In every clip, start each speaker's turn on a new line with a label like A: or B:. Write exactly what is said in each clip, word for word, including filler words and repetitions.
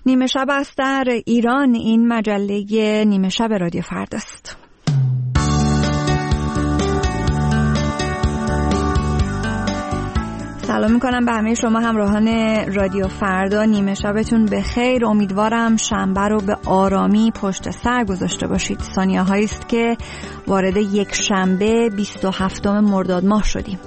A: نیمه شب است در ایران. این مجله نیمه شب رادیو فرداست. سلام میکنم به همه شما همراهان رادیو فردا. نیمه شبتون بخیر. امیدوارم شنبه رو به آرامی پشت سر گذاشته باشید. ثانیه هایی است که وارد یک شنبه بیست و هفتم مرداد ماه شدیم.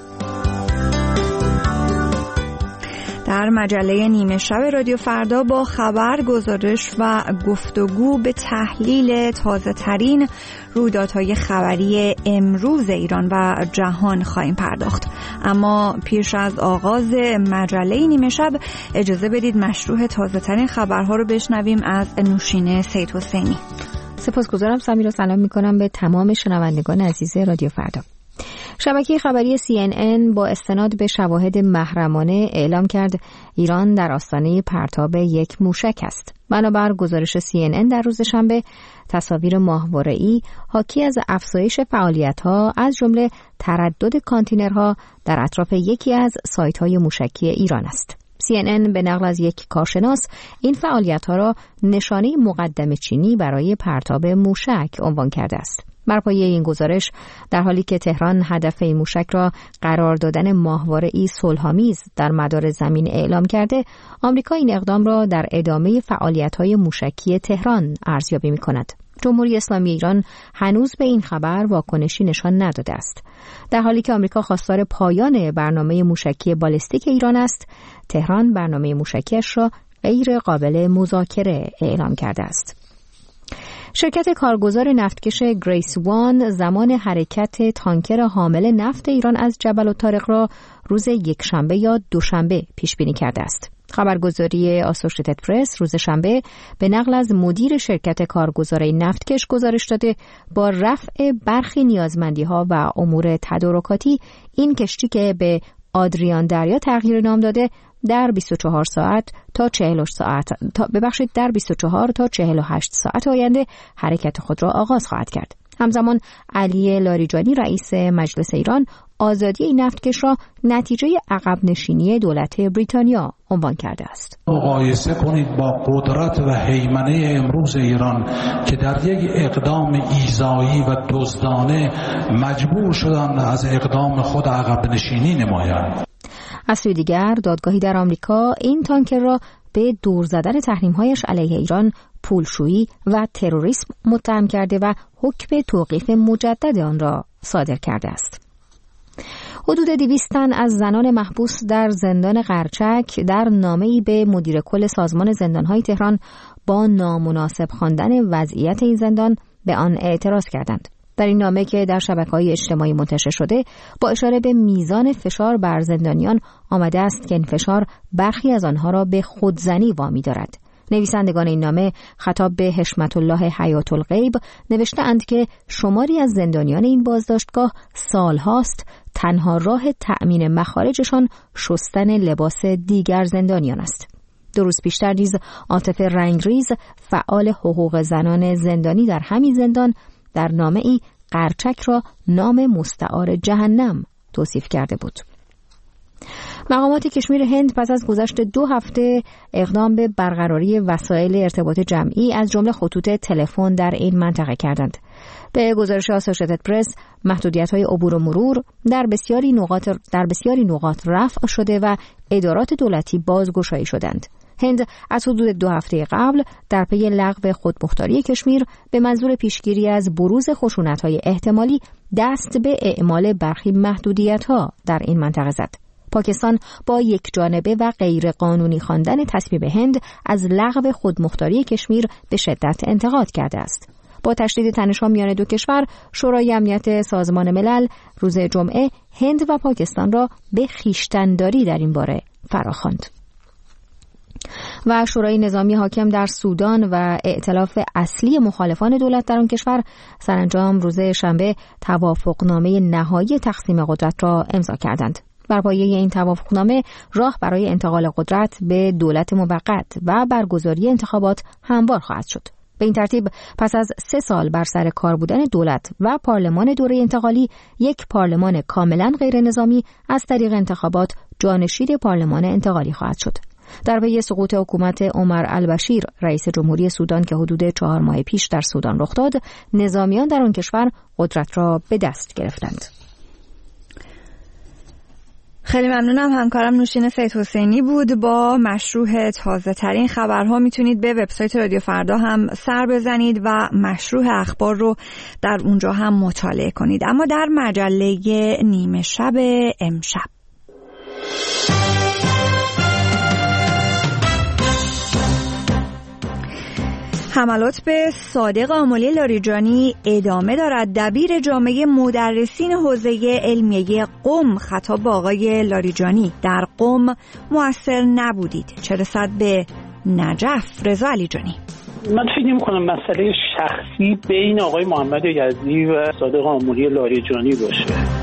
A: در مجله نیمه شب رادیو فردا با خبر، گزارش و گفتگو به تحلیل تازه ترین رویدادهای خبری امروز ایران و جهان خواهیم پرداخت. اما پیش از آغاز مجله نیمه شب اجازه بدید مشروح تازه ترین خبرها رو بشنویم از نوشین سید حسینی.
B: سپاسگزارم سمیرا. سلام میکنم به تمام شنوندگان عزیز رادیو فردا. شبکه خبری سی ان ان با استناد به شواهد محرمانه اعلام کرد ایران در آستانه پرتاب یک موشک است. بنابر گزارش سی ان ان در روز شنبه، تصاویر ماهواره‌ای حاکی از افزایش فعالیت‌ها از جمله تردد کانتینرها در اطراف یکی از سایت‌های موشکی ایران است. سی ان ان به نقل از یک کارشناس این فعالیت‌ها را نشانه مقدمه چینی برای پرتاب موشک عنوان کرده است. بر پایه این گزارش، در حالی که تهران هدف این موشک را قرار دادن ماهواره‌ای صلح‌آمیز در مدار زمین اعلام کرده، آمریکا این اقدام را در ادامه فعالیت‌های موشکی تهران ارزیابی می‌کند. جمهوری اسلامی ایران هنوز به این خبر واکنشی نشان نداده است. در حالی که آمریکا خواستار پایان برنامه موشکی بالستیک ایران است، تهران برنامه موشکیش را غیر قابل مذاکره اعلام کرده است. شرکت کارگزار نفتکش گریس وان زمان حرکت تانکر حامل نفت ایران از جبل الطارق را روز یکشنبه یا دوشنبه پیش بینی کرده است. خبرگزاری آسوشییتد پرس روز شنبه به نقل از مدیر شرکت کارگزار نفتکش گزارش داده با رفع برخی نیازمندی‌ها و امور تدارکاتی، این کشتی که به آدریان دریا تغییر نام داده در بیست و چهار ساعت تا چهل ساعت تا ببخشید در بیست و چهار تا چهل و هشت ساعت آینده حرکت خود را آغاز خواهد کرد. همزمان علی لاریجانی رئیس مجلس ایران آزادی این نفتکش را نتیجه عقب نشینی دولت بریتانیا عنوان کرده است.
C: مقایسه کنید با قدرت و هیمنه امروز ایران که در یک اقدام ایذایی و دزدانه مجبور شدند از اقدام خود عقب نشینی نمایند.
B: از سوی دیگر، دادگاهی در آمریکا این تانکر را به دور زدن تحریم‌هایش علیه ایران، پولشویی و تروریسم متهم کرده و حکم توقیف مجدد آن را صادر کرده است. حدود دویست تن از زنان محبوس در زندان قرچک در نامه‌ای به مدیر کل سازمان زندان‌های تهران با نامناسب خواندن وضعیت این زندان به آن اعتراض کردند. در این نامه که در شبکه‌های اجتماعی منتشر شده، با اشاره به میزان فشار بر زندانیان آمده است که این فشار برخی از آنها را به خودزنی وامی دارد. نویسندگان این نامه خطاب به حشمت الله حیات الغیب نوشته‌اند که شماری از زندانیان این بازداشتگاه سالهاست تنها راه تأمین مخارجشان شستن لباس دیگر زندانیان است. دو روز پیشتر نیز عاطف رنگریز، فعال حقوق زنان زندانی در همین زندان، در نامه‌ای قرچک را نام مستعار جهنم توصیف کرده بود. مقامات کشمیر هند پس از گذشت دو هفته اقدام به برقراری وسایل ارتباط جمعی از جمله خطوط تلفن در این منطقه کردند. به گزارش آسوشییتد پرس، محدودیت‌های عبور و مرور در بسیاری نقاط در بسیاری نقاط رفع شده و ادارات دولتی بازگشایی شدند. هند از حدود دو هفته قبل در پی لغو خودمختاری کشمیر به منظور پیشگیری از بروز خشونت‌های احتمالی دست به اعمال برخی محدودیت‌ها در این منطقه زد. پاکستان با یک جانبه و غیر قانونی خواندن تصویب هند از لغو خودمختاری کشمیر به شدت انتقاد کرده است. با تشدید تنش‌ها میان دو کشور، شورای امنیت سازمان ملل روز جمعه هند و پاکستان را به خویشتن‌داری در این باره فراخواند. و شورای نظامی حاکم در سودان و ائتلاف اصلی مخالفان دولت در آن کشور سرانجام روز شنبه توافقنامه نهایی تقسیم قدرت را امضا کردند. بر پایه این توافقنامه راه برای انتقال قدرت به دولت موقت و برگزاری انتخابات هموار خواهد شد. به این ترتیب پس از سه سال بر سر کار بودن دولت و پارلمان دوره انتقالی، یک پارلمان کاملا غیر نظامی از طریق انتخابات جانشین پارلمان انتقالی خواهد شد. در پی سقوط حکومت عمر البشیر رئیس جمهوری سودان که حدود چهار ماه پیش در سودان رخ داد، نظامیان در آن کشور قدرت را به دست گرفتند.
A: خیلی ممنونم. همکارم نوشین سید حسینی بود با مشروح تازه ترین خبرها. میتونید به وبسایت رادیو فردا هم سر بزنید و مشروح اخبار رو در اونجا هم مطالعه کنید. اما در مجله نیمه شب امشب حملات به صادق آملی لاریجانی ادامه دارد. دبیر جامعه مدرسین حوزه علمیه قم خطاب به آقای لاریجانی: در قم مؤثر نبودید، چه رسد به نجف. رضا علیجانی:
D: من فکر می‌کنم مسئله شخصی بین آقای محمد یزدی و صادق آملی لاریجانی باشه.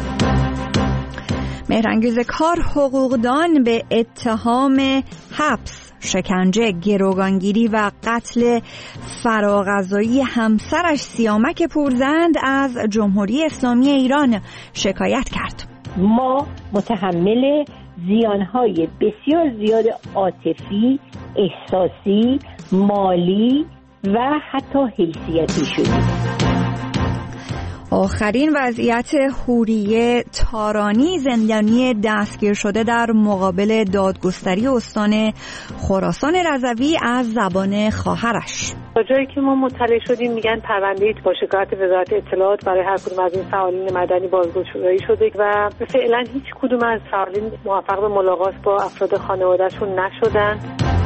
A: مهرانگیز کار حقوقدان به اتهام حبس، شکنجه، گروگانگیری و قتل فراغذایی همسرش سیامک پورزند از جمهوری اسلامی ایران شکایت کرد.
E: ما متحمل زیانهای بسیار زیاد عاطفی، احساسی، مالی و حتی حیثیتی شدیم.
A: آخرین وضعیت حوریه تارانی، زندانی دستگیر شده در مقابل دادگستری استان خراسان رضوی از زبان خواهرش.
F: تا جایی که ما مطلع شدیم میگن پرونده با شکایت وزارت اطلاعات برای هر کدوم از این فعالین مدنی بازگشایی شده و فعلا هیچ کدوم از فعالین موفق به ملاقات با افراد خانواده‌شون نشدن.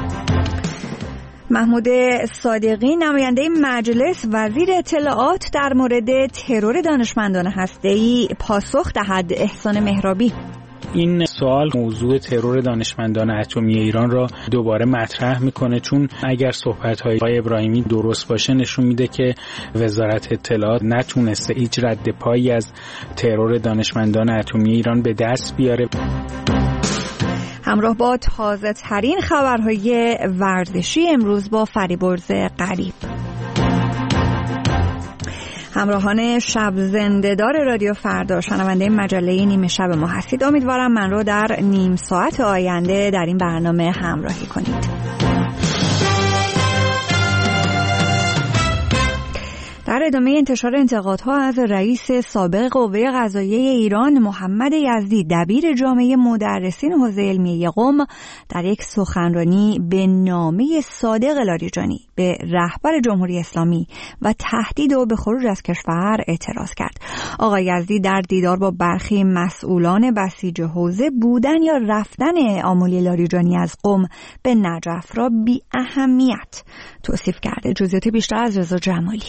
A: محمود صادقی نماینده مجلس وزیر اطلاعات در مورد ترور دانشمندان هسته‌ای پاسخ دهد. احسان مهرابی:
G: این سوال موضوع ترور دانشمندان اتمی ایران را دوباره مطرح میکنه، چون اگر صحبت‌های آقای ابراهیمی درست باشه نشون میده که وزارت اطلاعات نتونسته هیچ رد پایی از ترور دانشمندان اتمی ایران به دست بیاره.
A: همراه با تازه ترین خبرهای ورزشی امروز با فریبرز غریب. همراهان شب زنده‌دار رادیو فردا، شنونده مجله نیمه شب ما هستید. امیدوارم من رو در نیم ساعت آینده در این برنامه همراهی کنید. در ادامه انتشار انتقادها از رئیس سابق قوه قضاییه ایران محمد یزدی، دبیر جامعه مدرسین حوزه علمیه قم در یک سخنرانی به نامه صادق لاریجانی به رهبر جمهوری اسلامی و تهدید او به خروج از کشور اعتراض کرد. آقای یزدی در دیدار با برخی مسئولان بسیج حوزه بودن یا رفتن آملی لاریجانی از قم به نجف را بی اهمیت توصیف کرده. جزئیات بیشتر از رضا جمالی.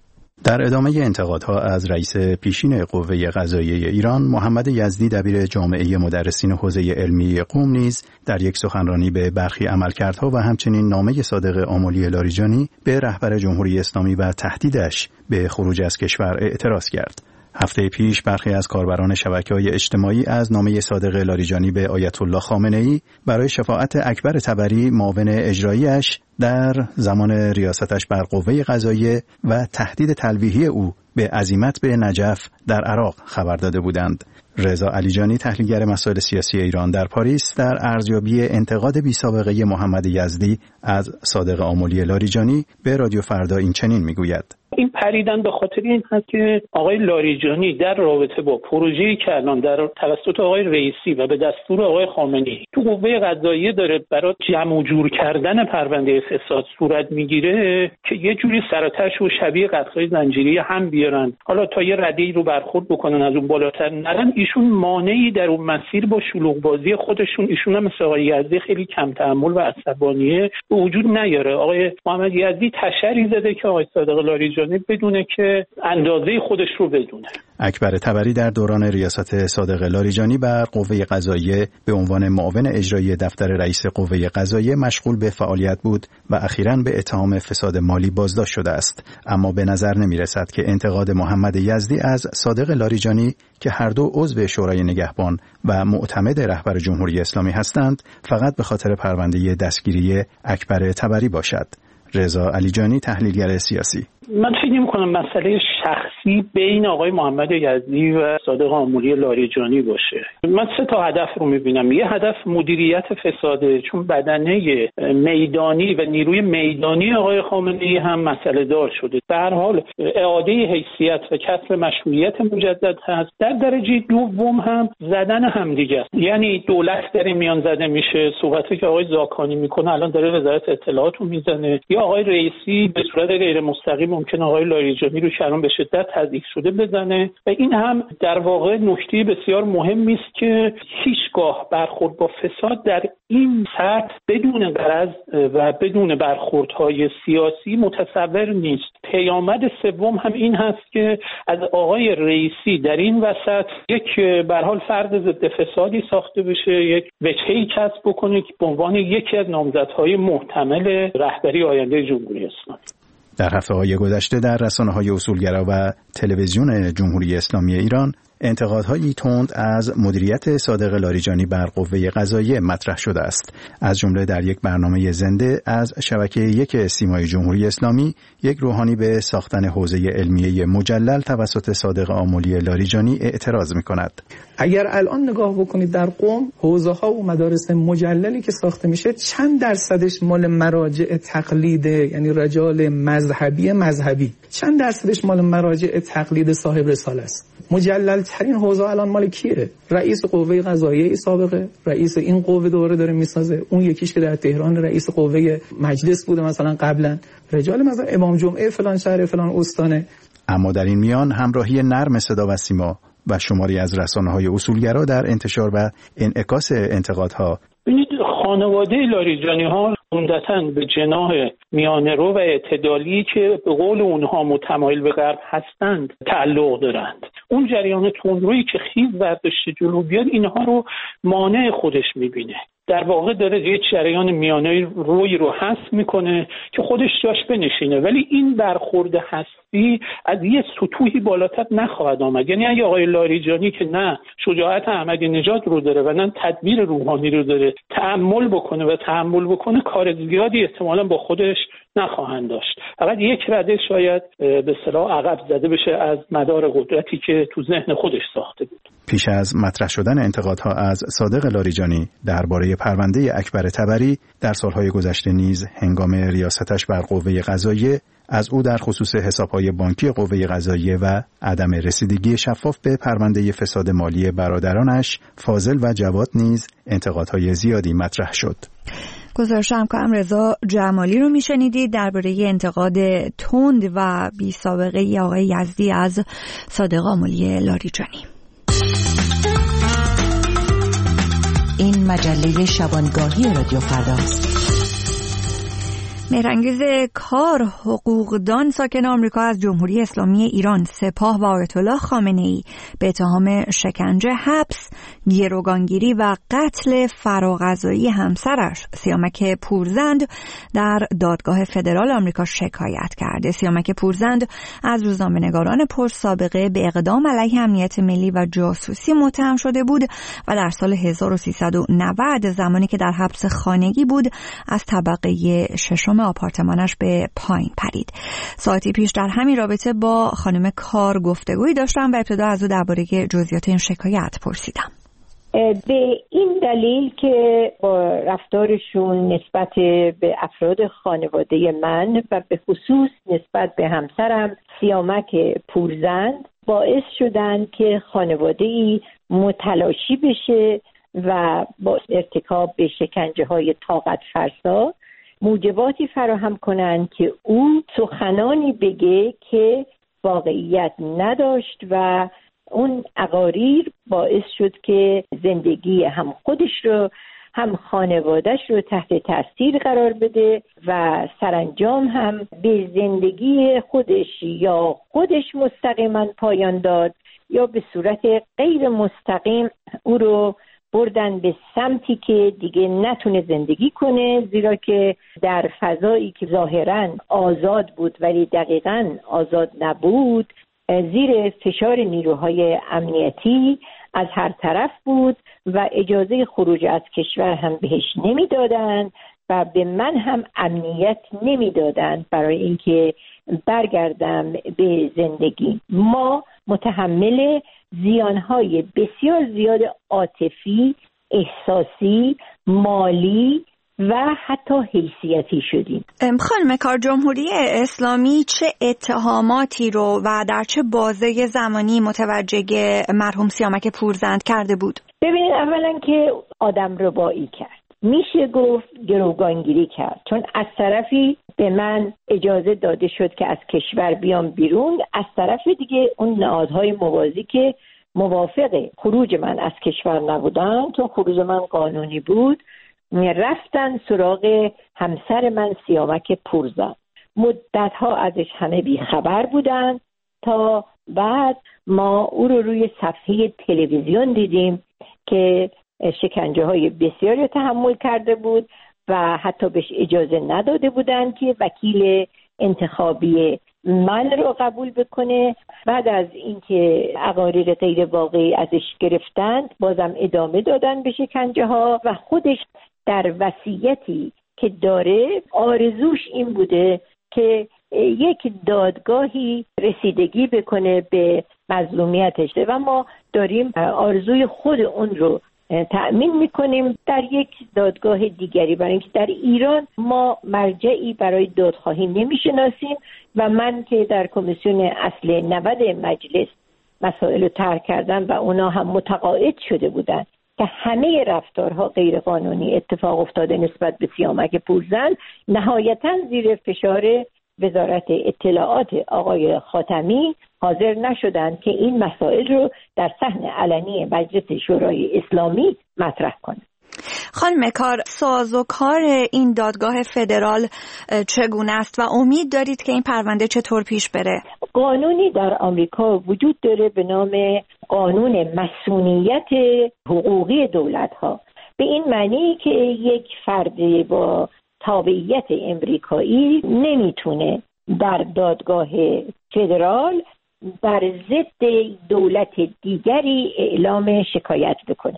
H: در ادامه انتقادها از رئیس پیشین قوه قضاییه ایران محمد یزدی، دبیر جامعه مدرسین حوزه علمی قم نیز در یک سخنرانی به برخی عملکردها و همچنین نامه صادق آملی لاریجانی به رهبر جمهوری اسلامی و تهدیدش به خروج از کشور اعتراض کرد. هفته پیش برخی از کاربران شبکه‌های اجتماعی از نامه صادق لاریجانی به آیت الله خامنه‌ای برای شفاعت اکبر طبری معاون اجرایی‌اش در زمان ریاستش بر قوه قضاییه و تهدید تلویحی او به عزیمت به نجف در عراق خبر داده بودند. رضا علیجانی، تحلیلگر مسائل سیاسی ایران در پاریس، در ارزیابی انتقاد بی‌سابقه محمد یزدی از صادق آملی لاریجانی به رادیو فردا این چنین میگوید:
D: این پریدن به خاطر این هست که آقای لاریجانی در رابطه با پروژه‌ای که الان در توسط آقای رئیسی و به دستور آقای خامنه‌ای تو قوه قضاییه داره برای جمع و جور کردن پرونده فساد صورت میگیره که یه جوری سراتش و شبیه قتل‌های زنجیری هم بیارن، حالا تا یه رده‌ای رو برخورد بکنن از اون بالاتر نرن. ایشون مانعی در اون مسیر با شلوغ بازی خودشون، ایشون هم مثل آقای یزدی خیلی کم تحمل و عصبانیه، به وجود نیاره. آقای محمد یزدی تشری زده که آقای صادق لاریجانی بدونه که اندازه خودش رو بدونه.
H: اکبر طبری در دوران ریاست صادق لاریجانی بر قوه قضاییه به عنوان معاون اجرایی دفتر رئیس قوه قضاییه مشغول به فعالیت بود و اخیراً به اتهام فساد مالی بازداشت شده است. اما به نظر نمی رسد که انتقاد محمد یزدی از صادق لاریجانی که هر دو عضو شورای نگهبان و معتمد رهبر جمهوری اسلامی هستند فقط به خاطر پرونده دستگیری اکبر طبری باشد. رضا علیجانی، تحلیلگر سیاسی:
D: من فکر می‌کنم مسئله شخصی بین آقای محمد یزدی و صادق آملی لاریجانی باشه. من سه تا هدف رو می‌بینم. یه هدف مدیریت فساده، چون بدنه میدانی و نیروی میدانی آقای خامنه‌ای هم مسئله دار شده. به هر حال اعاده حیثیت و کسب مشروعیت مجدد هست. در درجه دوم هم زدن همدیگه است. یعنی دولت در این میان زده میشه، صحبتی که آقای زاکانی میکنه الان داره وزارت اطلاعات رو میزنه، یا آقای رئیسی به صورت غیر مستقیم ممکن آقای لاریجانی رو که الان به شدت تضعیف شده بزنه و این هم در واقع نکته بسیار مهمی است که هیچگاه برخورد با فساد در این سطح بدون غرض و بدون برخوردهای سیاسی متصور نیست. پیامد سوم هم این هست که از آقای رئیسی در این وسط یک به هر حال فرد ضد فسادی ساخته بشه، یک وجهه‌ای کسب بکنه که به عنوان یکی از نامزدهای محتمل رهبری آینده جمهوری اسلامی.
H: در هفته‌های گذشته در رسانه‌های اصولگرا و تلویزیون جمهوری اسلامی ایران انتقادهایی تند از مدیریت صادق لاریجانی بر قوه قضاییه مطرح شده است. از جمله در یک برنامه زنده از شبکه یک سیمای جمهوری اسلامی، یک روحانی به ساختن حوزه علمیه مجلل توسط صادق آملی لاریجانی اعتراض می‌کند.
I: اگر الان نگاه بکنید در قم حوزه‌ها و مدارس مجللی که ساخته میشه چند درصدش مال مراجع تقلید، یعنی رجال مذهبی مذهبی، چند درصدش مال مراجع تقلید صاحب رساله است. مجلل ترین حوزه الان مال کیه؟ رئیس قوه قضاییه سابقه، رئیس این قوه دوره داره میسازه. اون یکیش که در تهران رئیس قوه مجلس بوده مثلا قبلا، رجال مثلا امام جمعه فلان شهر فلان استانه.
H: اما در این میان همراهی نرم صدا و سیما و شماری از رسانه‌های اصولگرا در انتشار و انعکاس انتقادها.
D: ببینید خانواده لاریجانی ها عمدتاً به جناح میانه‌رو و اعتدالی که به قول اونها متمایل به غرب هستند تعلق دارند. اون جریان تندرویی که خیز برداشته جلو بیاد اینها رو مانع خودش میبینه. در واقع داره یک جریان میانه روی رو حذف میکنه که خودش جاش بنشینه، ولی این برخورد هستی از یه سطوحی بالاتر نخواهد آمد. یعنی اگه آقای لاریجانی که نه شجاعت احمدی نژاد رو داره و نه تدبیر روحانی رو داره تأمل بکنه و تحمل بکنه، کار زیادی احتمالاً با خودش نخواهند داشت. فقط یک رده شاید به اصطلاح عقب زده بشه از مدار قدرتی که تو ذهن خودش ساخته بود.
H: پیش از مطرح شدن انتقادها از صادق لاریجانی درباره پرونده اکبر طبری در سالهای گذشته نیز هنگام ریاستش بر قوه قضاییه از او در خصوص حسابهای بانکی قوه قضاییه و عدم رسیدگی شفاف به پرونده فساد مالی برادرانش فاضل و جواد نیز انتقادهای زیادی مطرح شد.
A: گزارش همکارم رضا جمالی رو میشنیدید درباره انتقاد تند و بی سابقه آقای یزدی از صادق آملی لاریجانی.
J: این مجله شبانگاهی رادیو فرداست.
A: مهرانگیز کار حقوقدان ساکن آمریکا از جمهوری اسلامی ایران، سپاه و آیت الله خامنه‌ای به اتهام شکنجه، حبس، گروگانگیری و قتل فراغذایی همسرش سیامک پورزند در دادگاه فدرال آمریکا شکایت کرده. سیامک پورزند از روزنامه‌نگاران پرسابقه به اقدام علیه امنیت ملی و جاسوسی متهم شده بود و در سال هزار و سیصد و نود زمانی که در حبس خانگی بود از طبقه ششم آپارتمانش به پایین پرید. ساعتی پیش در همین رابطه با خانم کار گفتگویی داشتم و ابتدا از او درباره جزئیات این شکایت پرسیدم.
E: به این دلیل که با رفتارشون نسبت به افراد خانواده من و به خصوص نسبت به همسرم سیامک پورزند باعث شدن که خانواده‌ای متلاشی بشه و با ارتکاب به شکنجه های طاقت فرسا موجباتی فراهم کنند که او سخنانی بگه که واقعیت نداشت و اون اقاریر باعث شد که زندگی هم خودش رو هم خانوادهش رو تحت تاثیر قرار بده و سرانجام هم به زندگی خودش یا خودش مستقیما پایان داد یا به صورت غیر مستقیم او رو بردن به سمتی که دیگه نتونه زندگی کنه، زیرا که در فضایی که ظاهراً آزاد بود ولی دقیقاً آزاد نبود، زیر فشار نیروهای امنیتی از هر طرف بود و اجازه خروج از کشور هم بهش نمیدادن و به من هم امنیت نمیدادند برای اینکه برگردم به زندگی. ما متحمل زیانهای بسیار زیاد عاطفی، احساسی، مالی و حتی حیثیتی شدیم.
A: خانم کار، جمهوری اسلامی چه اتهاماتی رو و در چه بازه زمانی متوجه مرحوم سیامک پورزند کرده بود؟
E: ببینید، اولا که آدم ربایی کرد، میشه گفت گروگانگیری کرد، چون از طرفی به من اجازه داده شد که از کشور بیام بیرون، از طرف دیگه اون نهادهای موازی که موافق خروج من از کشور نبودن، چون خروج من قانونی بود، رفتن سراغ همسر من سیامک پورزند. مدتها ازش همه بی خبر بودن تا بعد ما او رو روی صفحه تلویزیون دیدیم که شکنجه های بسیاری تحمل کرده بود و حتی بهش اجازه نداده بودن که وکیل انتخابی من رو قبول بکنه. بعد از اینکه عقاریر غیر واقعی ازش گرفتند، بازم ادامه دادن به شکنجه ها و خودش در وصیتی که داره آرزوش این بوده که یک دادگاهی رسیدگی بکنه به مظلومیتش و ما داریم آرزوی خود اون رو تأمین میکنیم در یک دادگاه دیگری، برای اینکه در ایران ما مرجعی برای دادخواهی نمیشناسیم و من که در کمیسیون اصل نود مجلس مسائل رو طرح کردم و اونا هم متقاعد شده بودن که همه رفتارها غیر قانونی اتفاق افتاده نسبت به سیامک پورزند، نهایتاً زیر فشار وزارت اطلاعات آقای خاتمی حاضر نشدند که این مسائل رو در صحن علنی مجلس شورای اسلامی مطرح کنند.
A: خانم کار، سازوکار این دادگاه فدرال چگونه است و امید دارید که این پرونده چطور پیش بره؟
E: قانونی در آمریکا وجود داره به نام قانون مسئولیت حقوقی دولت‌ها، به این معنی که یک فرد با تابعیت امریکایی نمیتونه در دادگاه فدرال بر ضد دولت دیگری اعلام شکایت بکنه.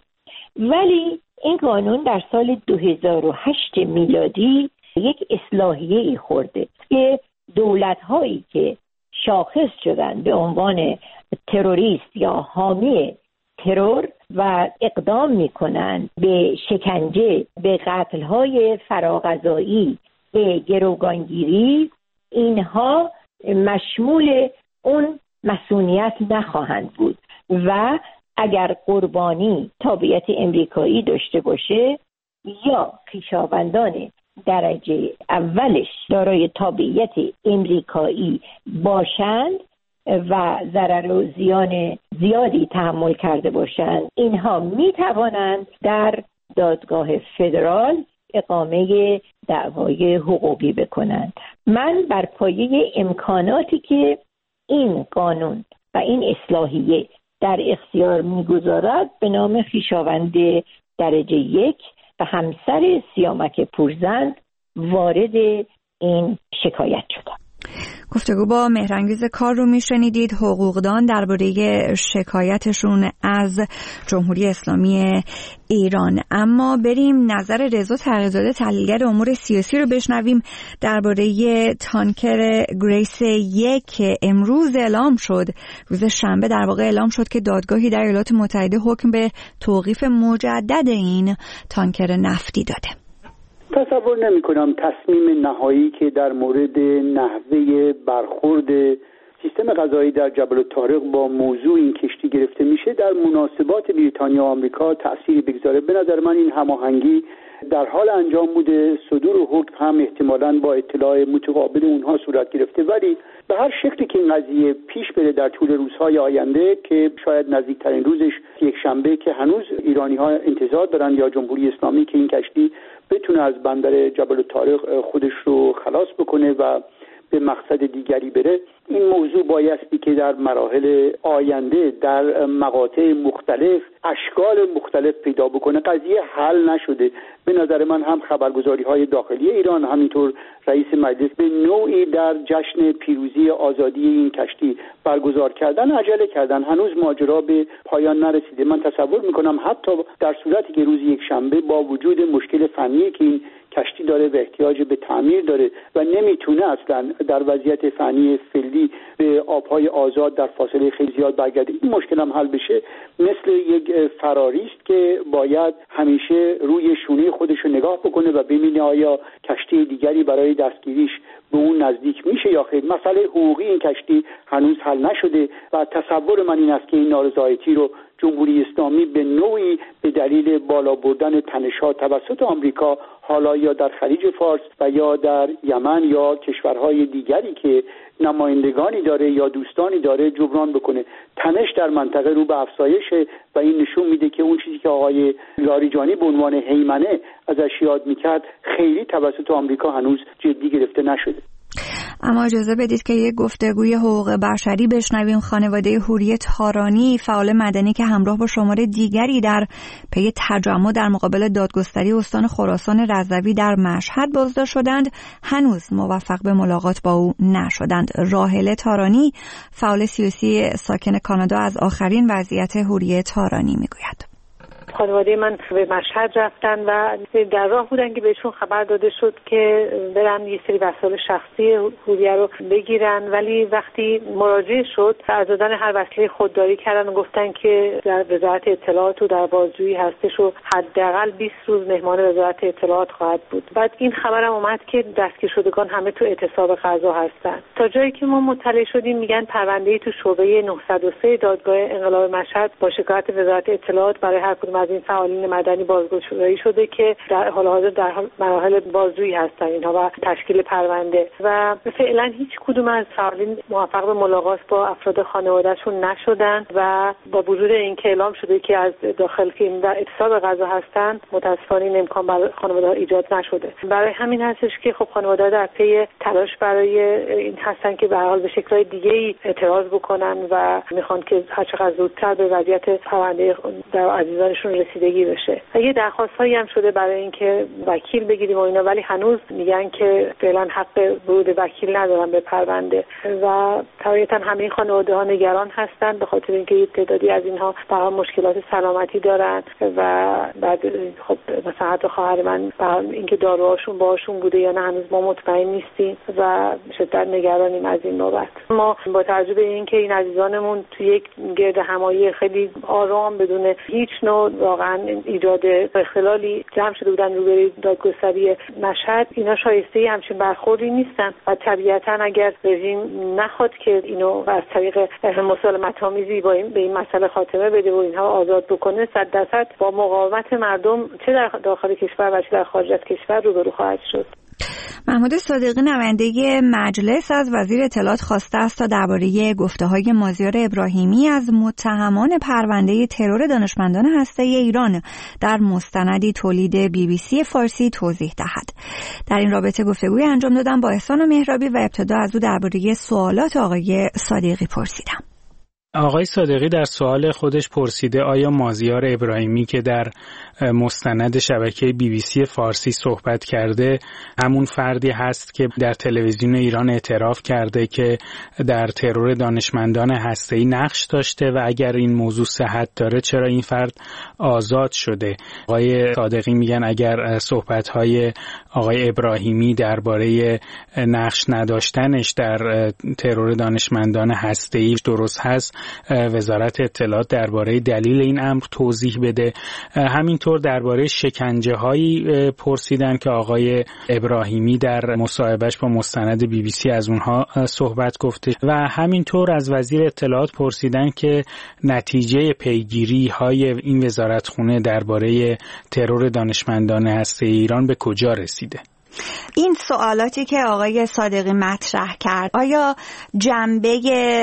E: ولی این قانون در سال دو هزار و هشت میلادی یک اصلاحیه‌ای خورده که دولت‌هایی که شاخص شدن به عنوان تروریست یا حامی ترور و اقدام میکنن به شکنجه، به قتل‌های فراغذایی، به گروگانگیری، اینها مشمول اون مسئولیت نخواهند بود و اگر قربانی تابعیت امریکایی داشته باشه یا خویشاوندان درجه اولش دارای تابعیت امریکایی باشند و ضرر و زیان زیادی تحمل کرده باشند، اینها می توانند در دادگاه فدرال اقامه دعوای حقوقی بکنند. من بر پایه امکاناتی که این قانون و این اصلاحیه در اختیار میگذارد به نام خویشاوند درجه یک و همسر سیامک پورزند وارد این شکایت شدم.
A: گفتگو با مهرانگیز کار رو میشنیدید، حقوقدان درباره شکایتشون از جمهوری اسلامی ایران. اما بریم نظر رضا تقی‌زاده تحلیلگر امور سیاسی رو بشنویم درباره تانکر گریس یک که امروز اعلام شد، روز شنبه در واقع اعلام شد که دادگاهی در ایالات متحده حکم به توقیف مجدد این تانکر نفتی داده.
K: تصور نمی کنم تصمیم نهایی که در مورد نحوه برخورد سیستم قضایی در جبل الطارق با موضوع این کشتی گرفته میشه در مناسبات بریتانیا و آمریکا تأثیری بگذاره. به نظر من این هماهنگی در حال انجام بوده، صدور حکم هم احتمالاً با اطلاع متقابل اونها صورت گرفته، ولی به هر شکلی که این قضیه پیش بره در طول روزهای آینده که شاید نزدیکترین روزش یک شنبه که هنوز ایرانی ها انتظار دارن یا جمهوری اسلامی که این کشتی بتونه از بندر جبل الطارق خودش رو خلاص بکنه و به مقصد دیگری بره، این موضوع بایستی که در مراحل آینده در مقاطع مختلف اشکال مختلف پیدا بکنه. قضیه حل نشده. به نظر من هم خبرگزاری های داخلی ایران، همینطور رئیس مجلس به نوعی در جشن پیروزی آزادی این کشتی برگزار کردن عجله کردن. هنوز ماجرا به پایان نرسیده. من تصور میکنم حتی در صورتی که روز یک شنبه با وجود مشکل فنی که این کشتی داره و احتیاج به تعمیر داره و نمیتونه اصلا در وضعیت فنی فعلی به آبهای آزاد در فاصله خیلی زیاد برگرده، این مشکل هم حل بشه. مثل یک فراریست که باید همیشه روی شونه خودش رو نگاه بکنه و ببینه آیا کشتی دیگری برای دستگیریش به اون نزدیک میشه یا خیر. مسئله حقوقی این کشتی هنوز حل نشده و تصور من این است که این نارضایتی رو جمهوری اسلامی به نوعی به دلیل بالا بردن تنش‌ها توسط آمریکا، حالا یا در خلیج فارس و یا در یمن یا کشورهای دیگری که نمایندگانی داره یا دوستانی داره جبران بکنه. تنش در منطقه رو به افزایشه و این نشون میده که اون چیزی که آقای لاریجانی به عنوان هیمنه ازش یاد میکرد خیلی توسط آمریکا هنوز جدی گرفته نشده.
A: اما اجازه بدید که یک گفتگوی حقوق بشری بشنویم. خانواده حوری تارانی، فعال مدنی که همراه با شمار دیگری در پی تجمع در مقابل دادگستری استان خراسان رضوی در مشهد بازداشت شدند، هنوز موفق به ملاقات با او نشدند. راحله تارانی، فعال سیاسی ساکن کانادا، از آخرین وضعیت حوری تارانی میگوید.
F: خانواده من به مشهد رفتن و در راه بودن که بهشون خبر داده شد که برن یه سری وسایل شخصی حوریه رو بگیرن، ولی وقتی مراجعه شد از دادن هر وسیله خودداری کردن و گفتن که در وزارت اطلاعات و در بازجویی هستش و حداقل بیست روز مهمان وزارت اطلاعات خواهد بود. بعد این خبرم اومد که دستگیر شدگان همه تو اعتصاب قضا هستن. تا جایی که ما مطلع شدیم میگن پرونده‌ای تو شعبه نهصد و سه دادگاه انقلاب مشهد با شکایت وزارت اطلاعات برای هر کدوم از این فعالین مدنی بازگشایی شده که در حال حاضر در مراحل بازجویی هستن اینها و تشکیل پرونده و فعلا هیچ کدوم از فعالین موفق به ملاقات با افراد خانواده‌شون نشدن و با وجود اینکه اعلام شده که از داخل که در اعتصاب قضا هستن متاسفانه این امکان برای خانواده‌ها ایجاد نشده. برای همین هستش که خب خانواده‌ها در پی تلاش برای این هستن که به هر حال به شکل‌های دیگه‌ای اعتراض بکنن و میخوان که هر چقدر زودتر به وضعیت پرونده در عزیزانشون رسیدگی بشه. یه درخواست‌هایی هم شده برای اینکه وکیل بگیریم و اینا، ولی هنوز میگن که فعلا حق ورود وکیل ندارن به پرونده و طبیعتاً همه این خانواده‌ها نگران هستن به خاطر اینکه یه تعدادی از اینها با مشکلات سلامتی دارن و بعد خب مثلا حتی خواهر من با اینکه داروهاشون باهاشون بوده یا نه هنوز ما مطمئن نیستیم و شدت نگرانیم از این بابت. ما با توجه به اینکه این عزیزانمون تو یک گرد همایی خیلی آرام بدون هیچ نوع واقعا ایجاد اختلالی جمع شده بودن روبروی دادگستری مشهد، اینا شایسته همچین برخوردی نیستن و طبیعتا اگر رژیم نخواد که اینو از طریق مسالمت آمیزی با این به این مسئله خاتمه بده و اینها آزاد بکنه، صد درصد با مقاومت مردم چه در داخل کشور و چه در خارج از کشور روبرو خواهد شد.
A: محمود صادقی، نماینده مجلس، از وزیر اطلاعات خواسته است تا درباره گفته‌های مازیار ابراهیمی از متهمان پرونده ترور دانشمندان هسته‌ای ایران در مستندی تولید بی بی سی فارسی توضیح دهد. در این رابطه گفتگوی انجام دادم با احسان مهرابی و ابتدا از او درباره سوالات آقای صادقی پرسیدم.
G: آقای صادقی در سوال خودش پرسیده آیا مازیار ابراهیمی که در مستند شبکه بی بی سی فارسی صحبت کرده همون فردی هست که در تلویزیون ایران اعتراف کرده که در ترور دانشمندان هسته‌ای نقش داشته و اگر این موضوع صحت داره چرا این فرد آزاد شده؟ آقای صادقی میگن اگر صحبت‌های آقای ابراهیمی درباره نقش نداشتنش در ترور دانشمندان هسته‌ای درست هست، وزارت اطلاعات درباره دلیل این امر توضیح بده. همینطور درباره شکنجه‌هایی پرسیدن که آقای ابراهیمی در مصاحبهش با مستند بی بی سی از اونها صحبت گفته و همینطور از وزیر اطلاعات پرسیدن که نتیجه پیگیری‌های این وزارتخونه درباره ترور دانشمندان هسته‌ای ایران به کجا رسیده.
A: این سوالاتی که آقای صادقی مطرح کرد آیا جنبه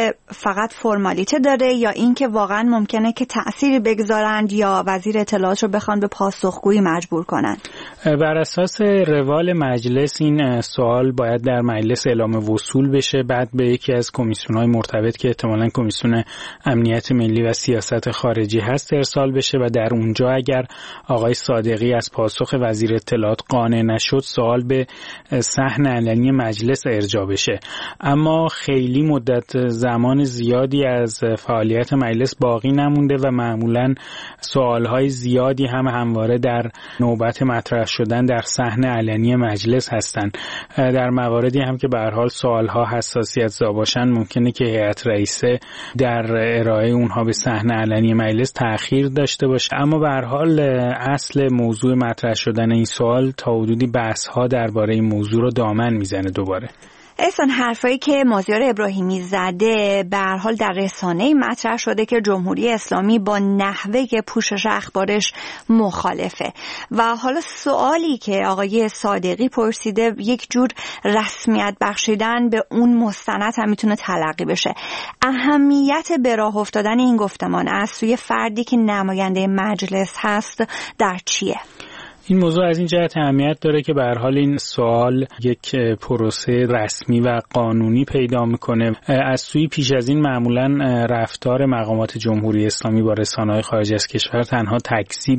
A: فقط فرمالیته داره یا اینکه واقعا ممکنه که تأثیری بگذارند یا وزیر اطلاعات رو بخوان به پاسخگویی مجبور کنن؟
G: بر اساس روال مجلس این سوال باید در مجلس اعلام وصول بشه، بعد به یکی از کمیسیون‌های مرتبط که احتمالاً کمیسیون امنیت ملی و سیاست خارجی هست ارسال بشه و در اونجا اگر آقای صادقی از پاسخ وزیر اطلاعات قانع نشد سوال سوال به صحن علنی مجلس ارجاع بشه. اما خیلی مدت زمان زیادی از فعالیت مجلس باقی نمونده و معمولاً سوالهای زیادی هم همواره در نوبت مطرح شدن در صحن علنی مجلس هستند. در مواردی هم که به هر حال سوالها حساسیت زا باشن ممکنه که هیئت رئیسه در ارائه اونها به صحن علنی مجلس تأخیر داشته باشه. اما به هر حال اصل موضوع مطرح شدن این سوال تا حدودی بحث‌ها درباره این موضوع رو دامن میزنه دوباره.
A: احسان، حرفایی که مازیار ابراهیمی زده به هر حال در رسانه‌ای مطرح شده که جمهوری اسلامی با نحوه پوشش اخبارش مخالفه و حالا سوالی که آقای صادقی پرسیده یک جور رسمیت بخشیدن به اون مستند هم میتونه تلقی بشه. اهمیت به راه افتادن این گفتمان از سوی فردی که نماینده مجلس هست در چیه؟
G: این موضوع از این جهت اهمیت داره که به هر حال این سوال یک پروسه رسمی و قانونی پیدا میکنه. از سوی پیش از این معمولاً رفتار مقامات جمهوری اسلامی با رسانه‌های خارج از کشور تنها تکذیب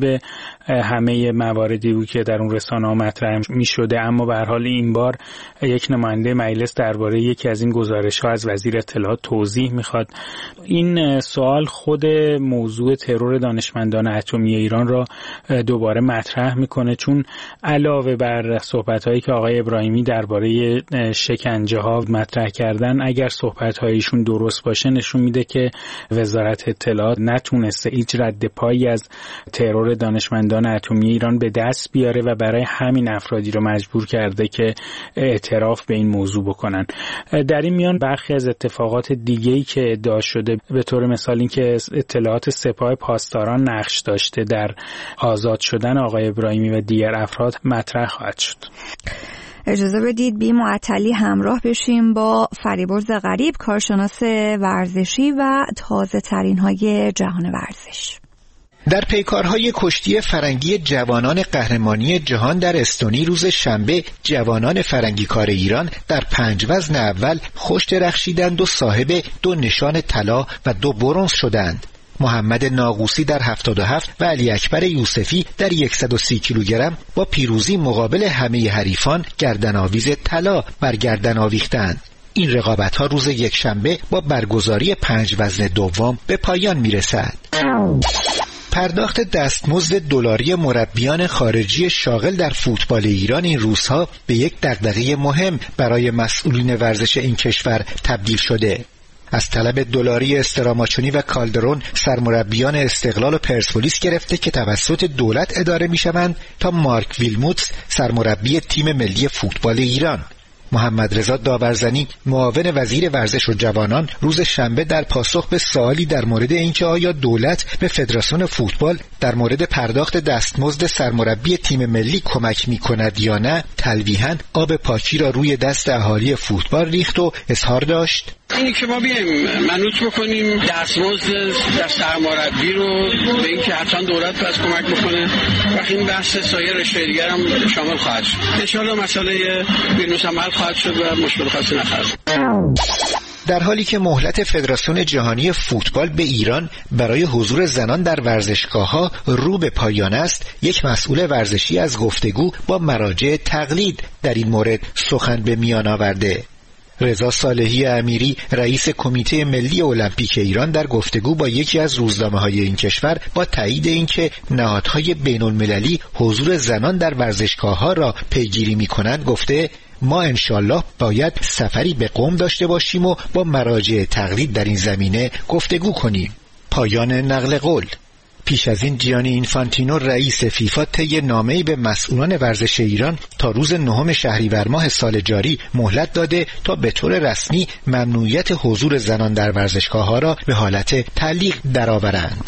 G: همه مواردی بود که در اون رسانه‌ها مطرح میشده، اما به هر حال این بار یک نماینده مجلس درباره یکی از این گزارش‌ها از وزیر اطلاعات توضیح میخواد. این سوال خود موضوع ترور دانشمندان اتمی ایران را دوباره مطرح میکنه کنه، چون علاوه بر صحبت‌هایی که آقای ابراهیمی درباره شکنجه‌ها مطرح کردن، اگر صحبت‌هایشون درست باشه نشون میده که وزارت اطلاعات نتونسته هیچ رد پایی از ترور دانشمندان اتمی ایران به دست بیاره و برای همین افرادی رو مجبور کرده که اعتراف به این موضوع بکنن. در این میان برخی از اتفاقات دیگه‌ای که ادعا شده، به طور مثال این که اطلاعات سپاه پاسداران نقش داشته در آزاد شدن آقای ابراهیمی و دیگر افراد مطرح خواهد شد.
A: اجازه بدید بی معطلی همراه بشیم با فریبرز غریب، کارشناس ورزشی و تازه ترین های جهان ورزش.
L: در پیکارهای کشتی فرنگی جوانان قهرمانی جهان در استونی روز شنبه، جوانان فرنگی کار ایران در پنج وزن اول خوش درخشیدند و صاحب دو نشان طلا و دو برنز شدند. محمد ناقوسی در هفتاد و هفت و علی اکبر یوسفی در صد و سی کیلوگرم با پیروزی مقابل همه حریفان گردن‌آویز طلا بر گردن آویختند. این رقابت‌ها روز یکشنبه با برگزاری پنج وزن دوم به پایان می‌رسد. پرداخت دستمزد دلاری مربیان خارجی شاغل در فوتبال ایران این روزها به یک دغدغه مهم برای مسئولین ورزش این کشور تبدیل شده. از طلب دلاری استراماچونی و کالدرون سرمربیان استقلال و پرسپولیس گرفته که توسط دولت اداره می‌شوند تا مارک ویلموتس سرمربی تیم ملی فوتبال ایران. محمد رضا داورزنی معاون وزیر ورزش و جوانان روز شنبه در پاسخ به سوالی در مورد اینکه آیا دولت به فدراسیون فوتبال در مورد پرداخت دستمزد سرمربی تیم ملی کمک می‌کند یا نه، تلویحاً آب پاکی را روی دست اهالی فوتبال ریخت و اظهار داشت:
M: اینی که ما بیایم منوط بکنیم دستمزد سرمربی رو به اینکه حتما دولت باید کمک بکنه و این بحث سایر رشته دیگر هم شامل خواهد شد. ان شاءالله مسئله ویروس هم حل خواهد شد و مشکل خاصی نخواهد.
L: در حالی که مهلت فدراسیون جهانی فوتبال به ایران برای حضور زنان در ورزشگاه‌ها رو به پایان است، یک مسئول ورزشی از گفتگو با مراجع تقلید در این مورد سخن به میان آورده. رضا صالحی امیری رئیس کمیته ملی المپیک ایران در گفتگو با یکی از روزنامه‌های این کشور با تایید اینکه نهادهای بین‌المللی حضور زنان در ورزشگاه‌ها را پیگیری می‌کنند گفته: ما انشالله باید سفری به قم داشته باشیم و با مراجع تقلید در این زمینه گفتگو کنیم. پایان نقل قول. پیش از این جیانی اینفانتینو رئیس فیفا طی نامه‌ای به مسئولان ورزش ایران تا روز نهم شهریور ماه سال جاری مهلت داده تا به طور رسمی ممنوعیت حضور زنان در ورزشگاه‌ها را به حالت تعلیق درآورند.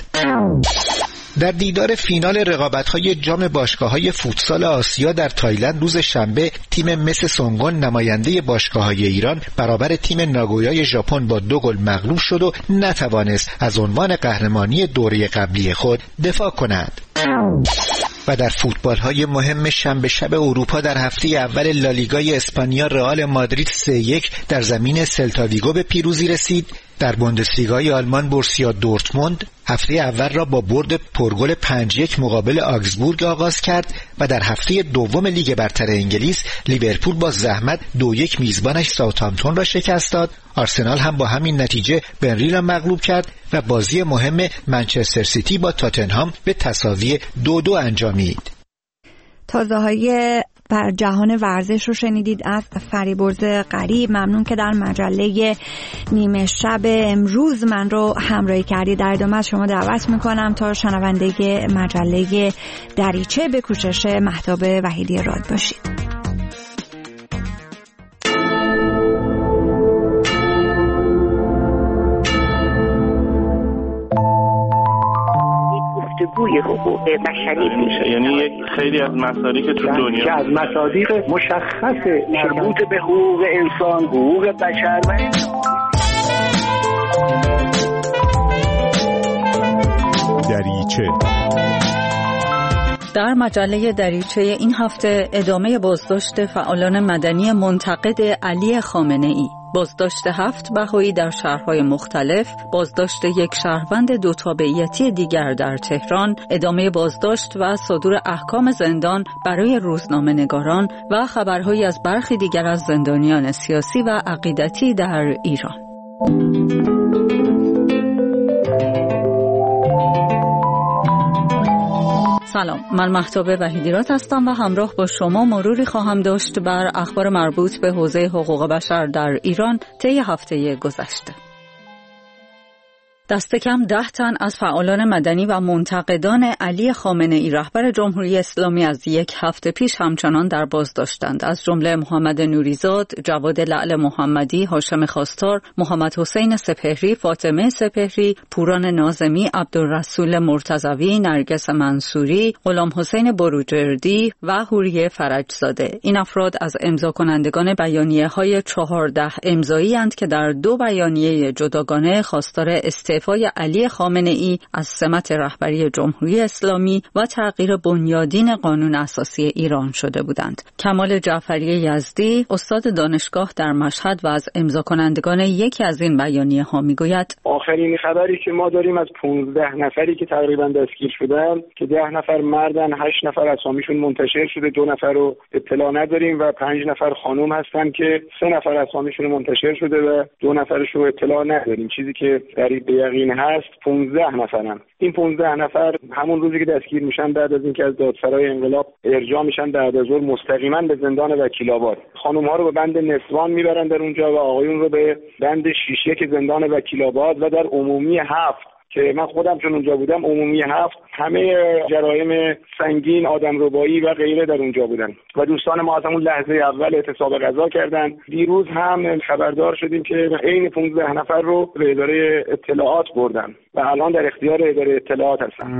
L: در دیدار فینال رقابت‌های جام باشگاه‌های فوتسال آسیا در تایلند روز شنبه، تیم مس سونگون نماینده باشگاه‌های ایران برابر تیم ناگویای ژاپن با دو گل مغلوب شد و نتوانست از عنوان قهرمانی دوره قبلی خود دفاع کند. و در فوتبال‌های مهم شنبه شب اروپا در هفته اول لالیگای اسپانیا رئال مادرید سه یک در زمین سلتا ویگو به پیروزی رسید. در بوندسلیگای آلمان بورسیا دورتموند هفته اول را با برد پرگل پنج یک مقابل آگزبورگ آغاز کرد و در هفته دوم لیگ برتر انگلیس لیورپول با زحمت دو یک میزبانش ساوثهامپتون را شکست داد. آرسنال هم با همین نتیجه بنری را مغلوب کرد و بازی مهم منچستر سیتی با تاتنهام به تساوی دو دو انجامید.
A: تازه های بر جهان ورزش رو شنیدید از فریبرز غریب. ممنون که در مجله نیمه شب امروز من رو همراهی کردید. در ادامه از شما دعوت میکنم تا شنونده مجله دریچه به کوشش مهتاب وحیدی راد باشید.
N: گفتگوی حقوق بشری میشه،
O: یعنی یک خیلی از مصادیق تو دنیا
N: که از مصادیق مشخص مربوط به حقوق انسان، حقوق بشر و
P: دریچه. در مجله دریچه این هفته ادامه بازداشت فعالان مدنی منتقد علی خامنه‌ای، بازداشت هفت بهایی در شهرهای مختلف، بازداشت یک شهروند دو تابعیتی دیگر در تهران، ادامه بازداشت و صدور احکام زندان برای روزنامه‌نگاران و خبرهایی از برخی دیگر از زندانیان سیاسی و عقیدتی در ایران. سلام، من مهتاب وحیدی راد هستم و همراه با شما مروری خواهم داشت بر اخبار مربوط به حوزه حقوق بشر در ایران طی هفته گذشته. دست کم ده تن از فعالان مدنی و منتقدان علی خامنه‌ای رهبر جمهوری اسلامی از یک هفته پیش همچنان در بازداشتند، از جمله محمد نوریزاد، جواد لعل محمدی، هاشم خواستار، محمد حسین سپهری، فاطمه سپهری، پوران ناظمی، عبدالرسول مرتضوی، نرگس منصوری، غلام حسین بروجردی و حوریه فرجزاده. این افراد از امضا کنندگان بیانیه‌های چهارده امضایی اند که در دو بیانیه جداگانه خواستار استعفای علی خامنه‌ای از سمت رهبری جمهوری اسلامی و تغییر بنیادین قانون اساسی ایران شده بودند. کمال جعفری یزدی، استاد دانشگاه در مشهد و از امضا کنندگان یکی از این بیانیه ها میگوید:
Q: آخرین خبری که ما داریم از پانزده نفری که تقریبا دستگیر شدن که ده نفر مردن، هشت نفر اسامیشون منتشر شده، دو نفر رو اطلاع نداریم و پنج نفر خانم هستن که سه نفر اسامیشون منتشر شده و دو نفرش رو اطلاع نداریم. چیزی که در این هست پانزده نفرن. این پانزده نفر همون روزی که دستگیر میشن بعد از اینکه از دادسرای انقلاب ارجاع میشن بعد از ظهر مستقیما به زندان وکیل‌آباد. خانم ها رو به بند نسوان میبرن در اونجا و آقایون رو به بند شش یک زندان وکیل‌آباد و در عمومی هفت که من خودم چون اونجا بودم عمومی هفت همه جرایم سنگین، آدمربایی و غیره در اونجا بودن و دوستان ما از همون لحظه اول اعتصاب غذا کردن. دیروز هم خبردار شدیم که عین پانزده نفر رو به اداره اطلاعات بردن و الان در اختیار اداره اطلاعات هستن.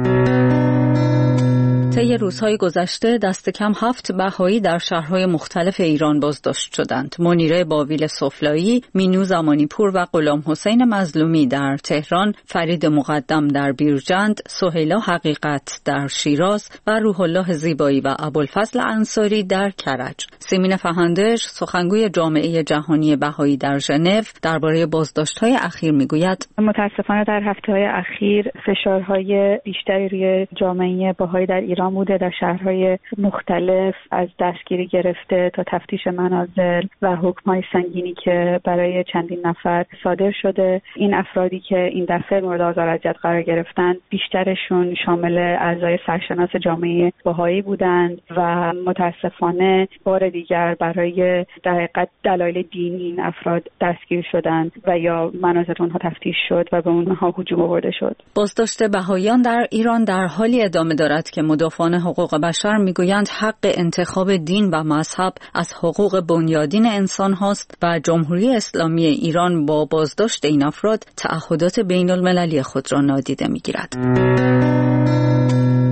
P: طی روزهای گذشته دست کم هفت بهایی در شهرهای مختلف ایران بازداشت شدند. منیره باویل سفلایی، مینو زمانیپور و غلام حسین مظلومی در تهران، فرید مقدم در بیرجند، سهیلا حقیقت در شیراز و روح الله زیبایی و ابوالفضل انصاری در کرج. سیمین فهندش، سخنگوی جامعه جهانی بهایی در ژنو، درباره بازداشت‌های اخیر میگوید:
R: متاسفانه در هفته‌های اخیر فشارهای بیشتری روی جامعه بهایی در ایران بوده، در شهرهای مختلف، از دستگیری گرفته تا تفتیش منازل و حکم‌های سنگینی که برای چندین نفر صادر شده. این افرادی که این دفعه مورد آزار و اذیت قرار گرفتن بیشترشون شامل اعضای سرشناس جامعه بهایی بودند و متاسفانه بار دیگر برای در حقیقت دلایل دینی این افراد دستگیر شدند و یا منازل اونها تفتیش شد و به اونها هجوم آورده شد.
P: بازداشت بهاییان در ایران در حالی ادامه دارد که مدافعان حقوق بشر میگویند حق انتخاب دین و مذهب از حقوق بنیادین انسان هاست و جمهوری اسلامی ایران با بازداشت این افراد تعهدات بین المللی خود را نادیده میگیرد.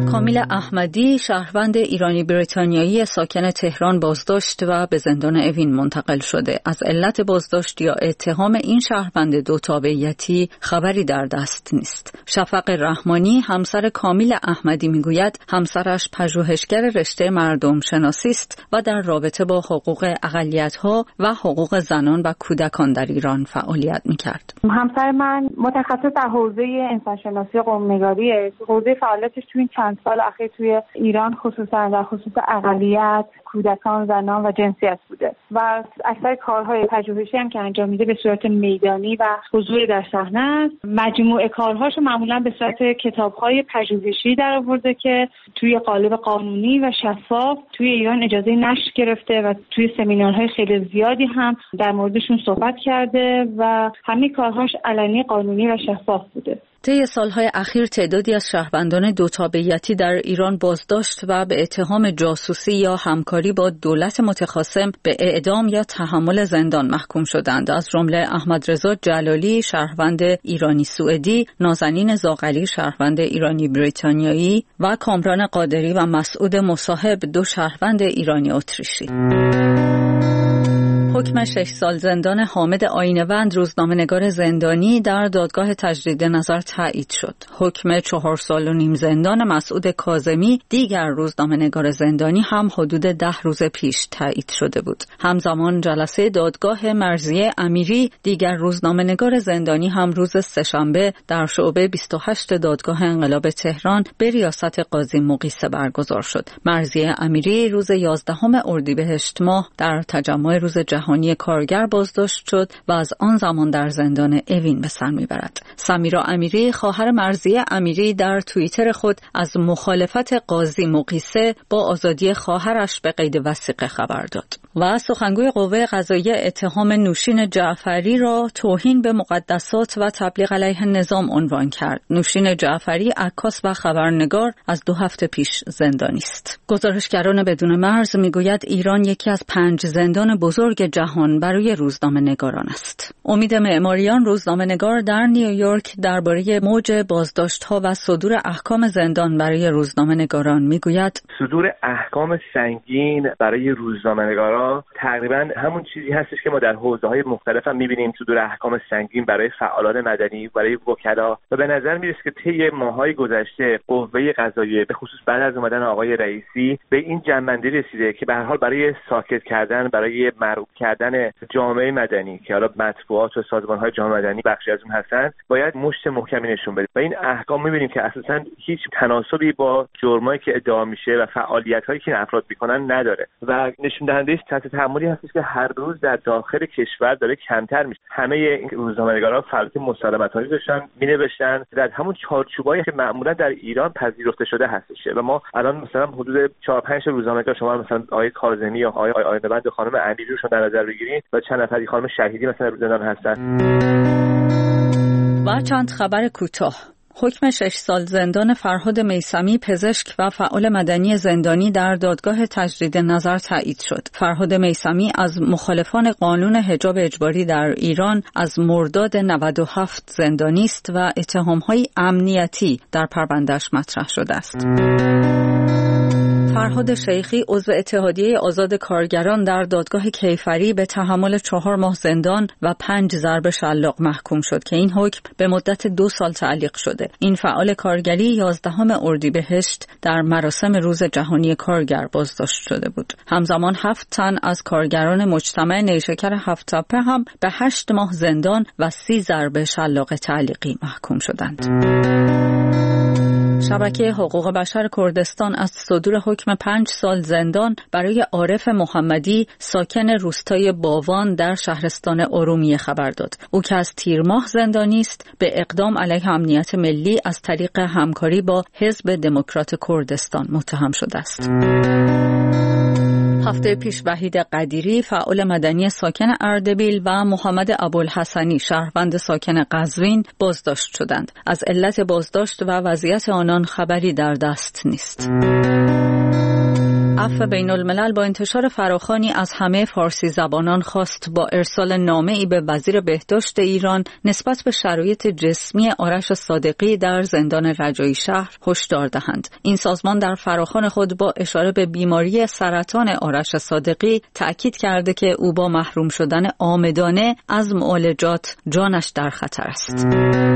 P: کامیل احمدی شهروند ایرانی بریتانیایی ساکن تهران بازداشت و به زندان اوین منتقل شده. از علت بازداشت یا اتهام این شهروند دو تابعیتی خبری در دست نیست. شفق رحمانی همسر کامیل احمدی میگوید همسرش پژوهشگر رشته مردم شناسی است و در رابطه با حقوق اقلیت‌ها و حقوق زنان و کودکان در ایران فعالیت میکرد.
R: همسر من متخصص در حوزه انسانشناسی قوم‌نگاری است. حوزه فعالیتش تو این چند سال اخیر توی ایران خصوصا در خصوص اقلیت، کودکان، زنان و جنسیت بوده و اکثر کارهای پژوهشی هم که انجام میده به صورت میدانی و حضور در صحنه است. مجموعه کارهاشو معمولا به صورت کتاب‌های پژوهشی در آورده که توی قالب قانونی و شفاف توی ایران اجازه نشر گرفته و توی سمینارهای خیلی زیادی هم در موردشون صحبت کرده و همین کارهاش علنی، قانونی و شفاف بوده.
P: طی سالهای اخیر تعدادی از شهروندان دو تابعیتی در ایران بازداشت و به اتهام جاسوسی یا همکاری با دولت متخاصم به اعدام یا تحمل زندان محکوم شدند. از جمله احمدرضا جلالی شهروند ایرانی سوئدی، نازنین زاغلی شهروند ایرانی بریتانیایی و کامران قادری و مسعود مصاحب دو شهروند ایرانی اتریشی. حکم شش سال زندان حامد آیین‌وند روزنامه‌نگار زندانی در دادگاه تجدید نظر تایید شد. حکم چهار سال و نیم زندان مسعود کاظمی دیگر روزنامه‌نگار زندانی هم حدود ده روز پیش تایید شده بود. همزمان جلسه دادگاه مرضیه امیری دیگر روزنامه‌نگار زندانی هم روز سه‌شنبه در شعبه بیست و هشت دادگاه انقلاب تهران به ریاست قاضی مقیسه برگزار شد. مرضیه امیری روز یازدهم اردیبهشت ماه در تجمع روز جهانی کارگر بازداشت شد و از آن زمان در زندان اوین به سر میبرد. سمیرا امیری خواهر مرضیه امیری در توییتر خود از مخالفت قاضی مقیسه با آزادی خواهرش به قید وثیقه خبر داد و سخنگوی قوه قضاییه اتهام نوشین جعفری را توهین به مقدسات و تبلیغ علیه نظام عنوان کرد. نوشین جعفری عکاس و خبرنگار از دو هفته پیش زندانی است. گزارشگران بدون مرز میگوید ایران یکی از پنج زندان بزرگ جهان برای روزنامه‌نگاران است. امید معماریان روزنامه‌نگار در نیویورک درباره موج بازداشت‌ها و صدور احکام زندان برای روزنامه‌نگاران میگوید
S: صدور احکام سنگین برای روزنامه‌نگاران تقریبا همون چیزی هستش که ما در حوزه‌های مختلف هم می‌بینیم، صدور احکام سنگین برای فعالان مدنی، برای وکلا و به نظر میرسه که طی ماه‌های گذشته قوه قضاییه به خصوص بعد از اومدن آقای رئیسی به این جنبندی رسیده که به هر حال برای ساکت کردن، برای مرعوب کردن جامعه مدنی که حالا مطبوعات و سازمان‌های جامعه مدنی بخشی از اون هستن باید مشت محکمی نشون بده و این احکام می‌بینیم که اساساً هیچ تناسبی با جرمایی که ادعا میشه و فعالیت‌هایی که این افراد می‌کنن نداره و نشون دهنده سطح تحملی هستش که هر روز در داخل کشور داره کمتر میشه. همه این روزنامه‌نگاران فعالیت مسالمت‌آمیز داشتن، می‌نوشتن در همون چارچوبایی که معمولا در ایران پذیرفته شده هستش و ما الان مثلا حدود چهار پنج روزنامه‌نگار شما مثلا آقای کاظمی یا آقای آیین‌وند و خانم امیری رو در نظر بگیرید و چند نفری خانم شهیدی مثلا رو زندان هستن.
P: و چند خبر کوتاه. حکم شش سال زندان فرهاد میثمی پزشک و فعال مدنی زندانی در دادگاه تجدید نظر تایید شد. فرهاد میثمی از مخالفان قانون حجاب اجباری در ایران از مرداد نود و هفت زندانی است و اتهام‌های امنیتی در پرونده‌اش مطرح شده است. فرهاد شیخی عضو اتحادیه آزاد کارگران در دادگاه کیفری به تحمل چهار ماه زندان و پنج ضرب شلاق محکوم شد که این حکم به مدت دو سال تعلیق شده. این فعال کارگری یازدهم اردیبهشت در مراسم روز جهانی کارگر بازداشت شده بود. همزمان هفت تن از کارگران مجتمع نیشکر هفت تپه هم به هشت ماه زندان و سی ضرب شلاق تعلیقی محکوم شدند. شبکه حقوق بشر کردستان از صدور حکم پنج سال زندان برای عارف محمدی ساکن روستای باوان در شهرستان ارومیه خبر داد. او که از تیر ماه زندانی است به اقدام علیه امنیت ملی از طریق همکاری با حزب دموکرات کردستان متهم شده است. هفته پیش وحید قدیری فعال مدنی ساکن اردبیل و محمد ابوالحسنی شهروند ساکن قزوین بازداشت شدند. از علت بازداشت و وضعیت آنان خبری در دست نیست. عفو بین الملل با انتشار فراخوانی از همه فارسی زبانان خواست با ارسال نامه‌ای به وزیر بهداشت ایران نسبت به شرایط جسمی آرش صادقی در زندان رجایی شهر هشدار دهند. این سازمان در فراخوان خود با اشاره به بیماری سرطان آرش صادقی تأکید کرده که او با محروم شدن عامدانه از معالجات جانش در خطر است.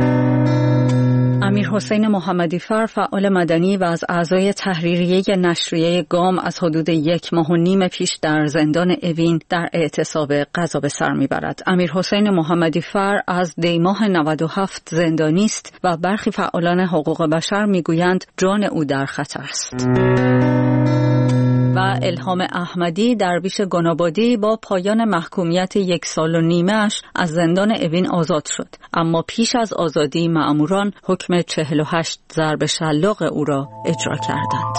P: امیر حسین محمدی فر فعال مدنی و از اعضای تحریریه نشریه گام از حدود یک ماه و نیم پیش در زندان اوین در اعتصاب قضا به سر میبرد. امیر حسین محمدی فر از دیماه نود و هفت زندانی است و برخی فعالان حقوق بشر میگویند جان او در خطر است. و الهام احمدی درویش گنابادی با پایان محکومیت یک سال و نیمه‌اش از زندان اوین آزاد شد، اما پیش از آزادی مأموران حکم چهل و هشت ضرب شلاق او را اجرا کردند.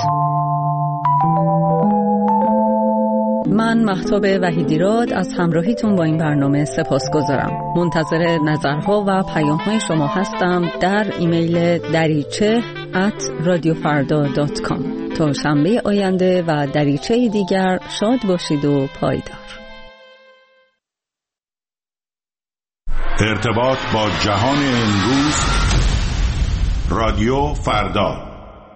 P: من مهتاب وحیدیراد از همراهیتون با این برنامه سپاسگزارم. منتظر نظرها و پیام‌های شما هستم در ایمیل دریچه ات رادیو فردا دات کام. تا شنبه آینده و دریچه دیگر شاد باشید و پایدار.
T: ارتباط با جهان امروز، رادیو فردا.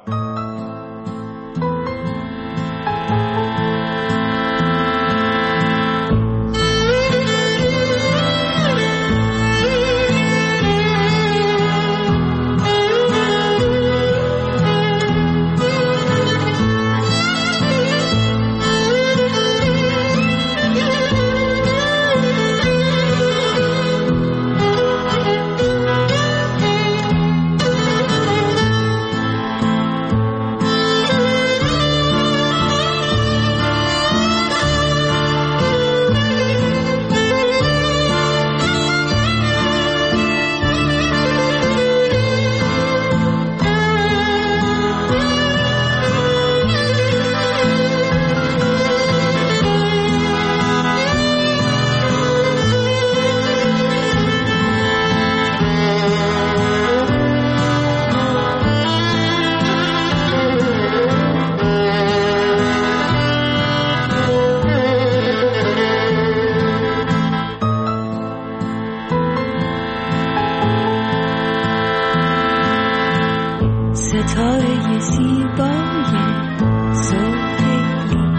U: ستاره زیبای سوهیلی،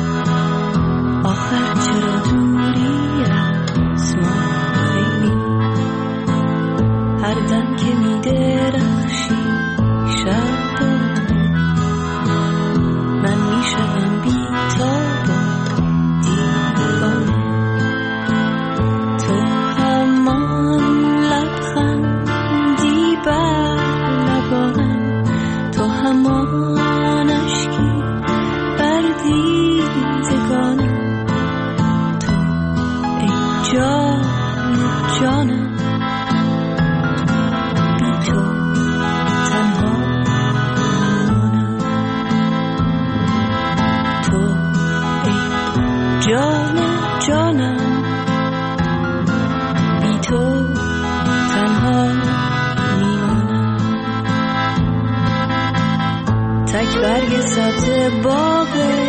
U: آخر چرا دوری از ما خیلی؟ هر دم که می درخشی شبانه، من می شدم بی تاب و دیوانه. تو همان لبخندی بر لبانم، تو همان اشکی بر دیدگانم، تو ای جان جانم، بی تو تنها میمانم. تو ای جان جانم، بی تو تنها میمانم. تک برگ سبز باغ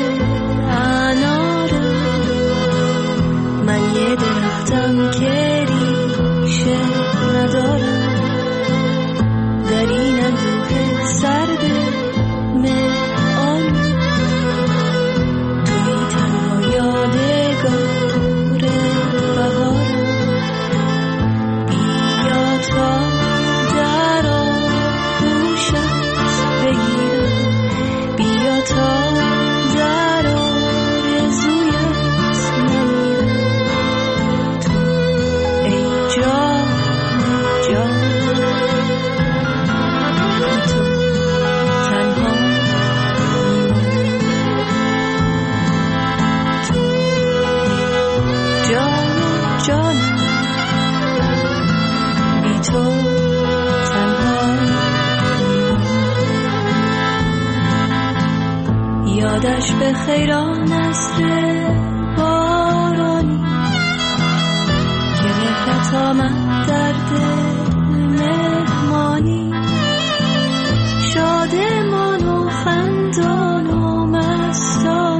U: انارم، من یه درختم که ریشه ندارم. در این اندوه سرد مه‌آلود، توی تنها یادگار بهارم. بیا تا در آغوشت بگیرم، بیا تا در آرزویت نمیرم. تو ای جان جان، بی تو تنها میمانم. تو ای جان جانم، بی تو تنها میمانم. یادش به خیران نسل بارانی که مهرت آمد در دل مهمانی. شادمان و خندان و مستان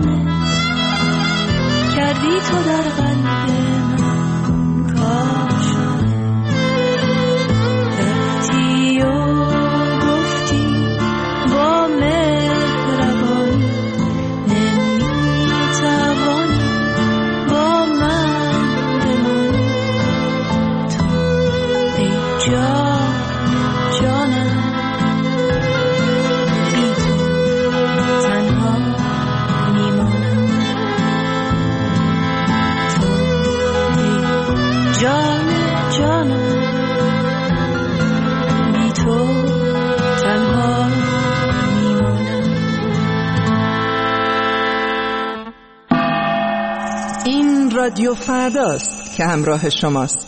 C: رادیو فرداست که همراه شماست.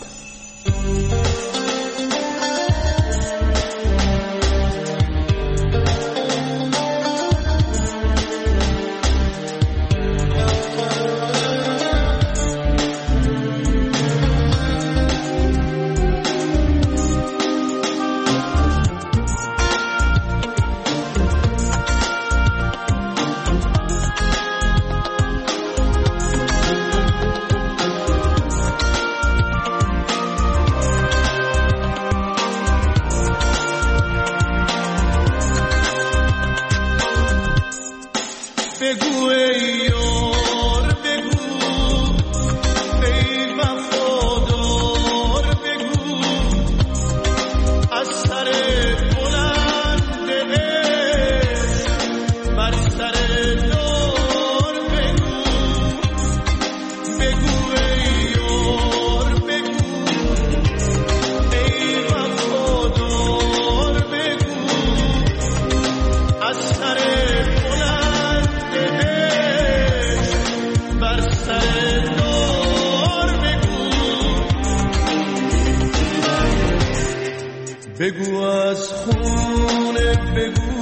V: بگو از خونه، بگو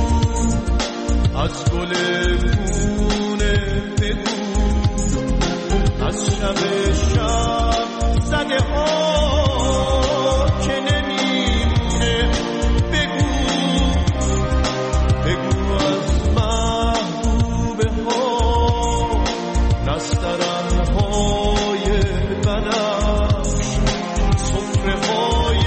V: از گل خونه، بگو از شب شب زده ها که نمیمونه، بگو بگو از محبوبه ها نسترن های بنفش، سفره های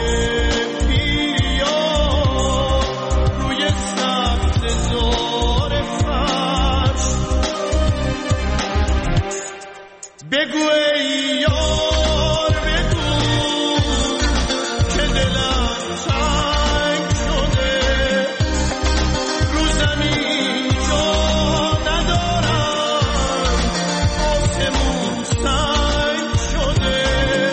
V: بگو ای یار، بگو که دلم تنگ شده، رو زمین جا ندارم، آسمون سنگ شده.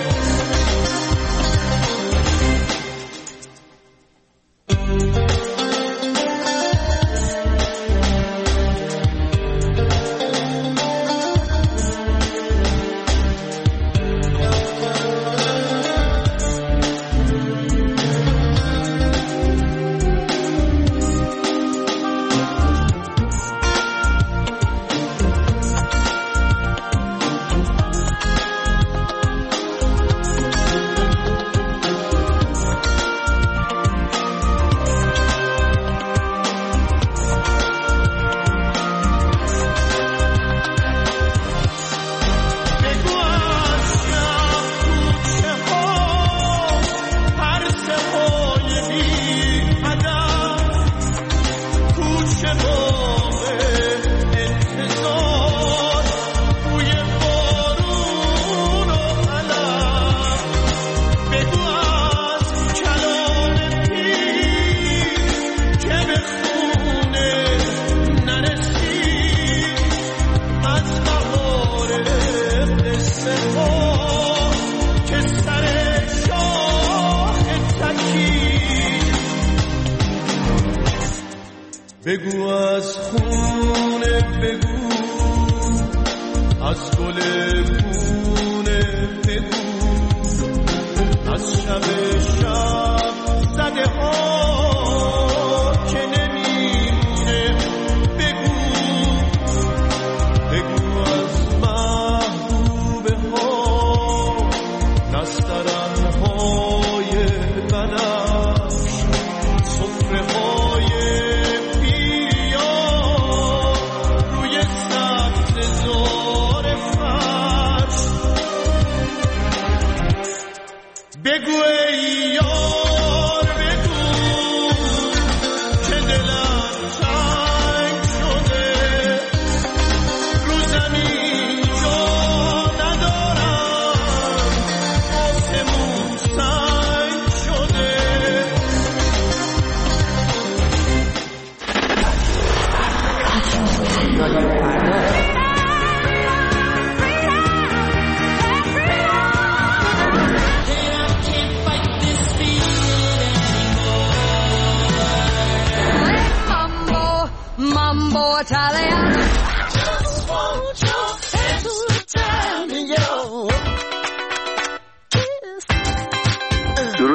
V: بگو از خونه، بگو از گل خونه، بگو از شب شب زده ها که نمیمونه، بگو بگو از محبوبه ها نسترن های بنفش، سفره های بگو ای یار، بگو که دلم تنگ شده، رو زمین جا ندارم، آسمون سنگ شده.
U: Fight this feeling.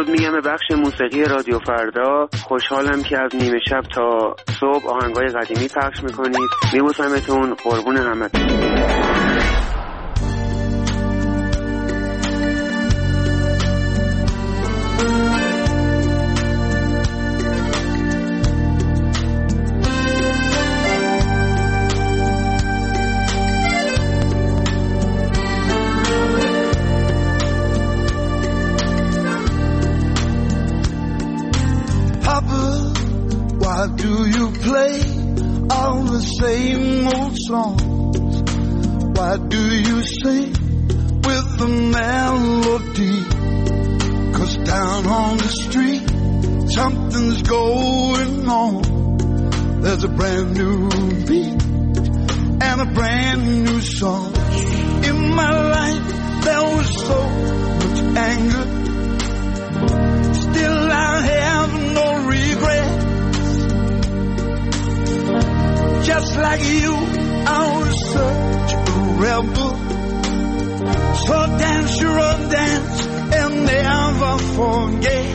B: میگم به بخش موسیقی رادیو فردا. خوشحالم که از نیمه شب تا صبح آهنگای قدیمی پخش میکنید. میبوسمتون، قربون همتون.
I: Why do you play all the same old songs? Why do you sing with the melody? 'Cause down on the street something's going on. There's a brand new beat and a brand new song. In my life there was so much anger, still I have no regret. Just like you, I was such a rebel. So dance your own dance and never forget.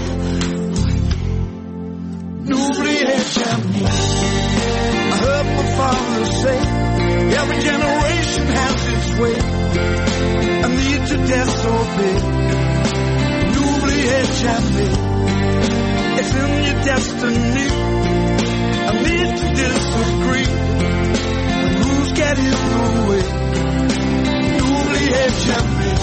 I: N'oubliez jamais. I heard my father say, every generation has its way. I need to disobey. N'oubliez jamais. It's in your destiny. I need to disagree. And who's getting in the way? N'oubliez jamais.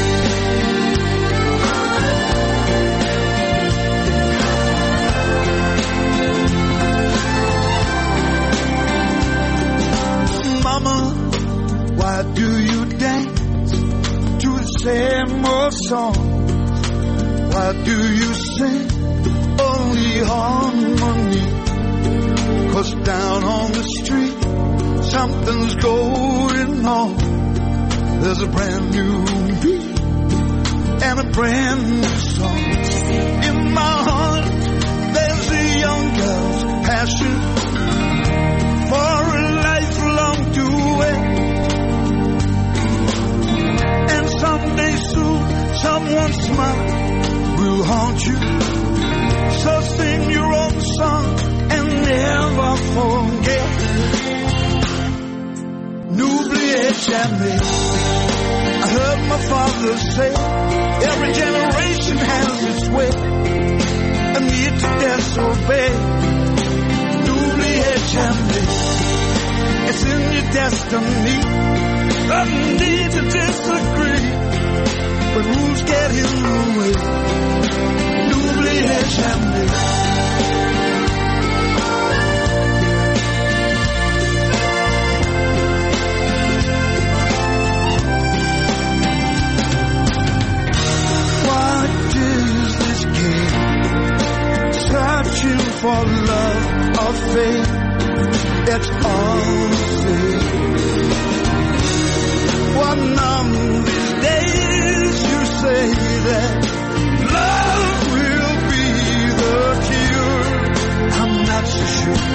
I: Mama, why do you dance to the same old song? Why do you sing only harmony? 'Cause down on the street something's going on. There's a brand new beat and a brand new song. In my heart there's a young girl's passion for a lifelong duet. And someday soon someone's smile will haunt you. So sing your own song and never forget. N'oubliez jamais. I heard my father say, every generation has its way. I need to disobey. N'oubliez jamais. It's in your destiny. I need to disagree. But rules get in the way. N'oubliez jamais. Searching for love or faith, it's all the same. One of these days you say that love will be the cure. I'm not so sure.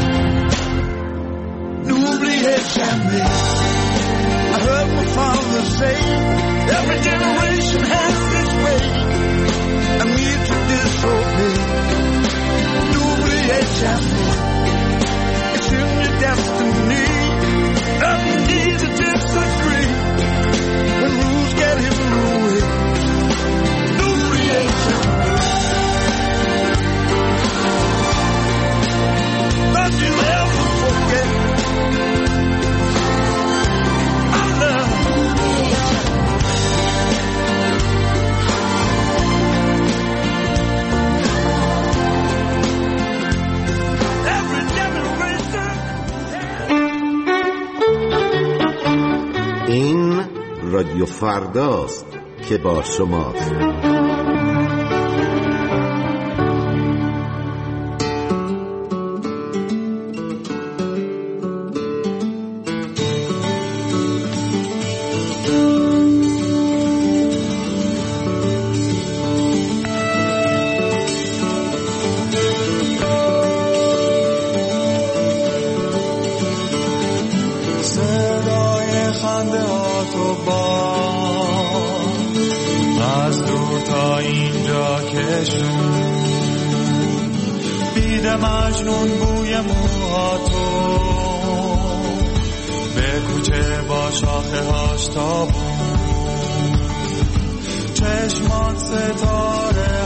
I: N'oubliez jamais. I heard my father say, every generation has its way. I need to disobey. N'oubliez jamais. It's in your destiny. I need to disagree. When rules get in the way. N'oubliez jamais. Don't you ever forget. I love you.
W: این رادیو فرداست که با شماست.
D: از دور تا اینجا کشون بیده مجنون بوی موهاتو به کوچه با شاخه هاش تابون چشمان ستاره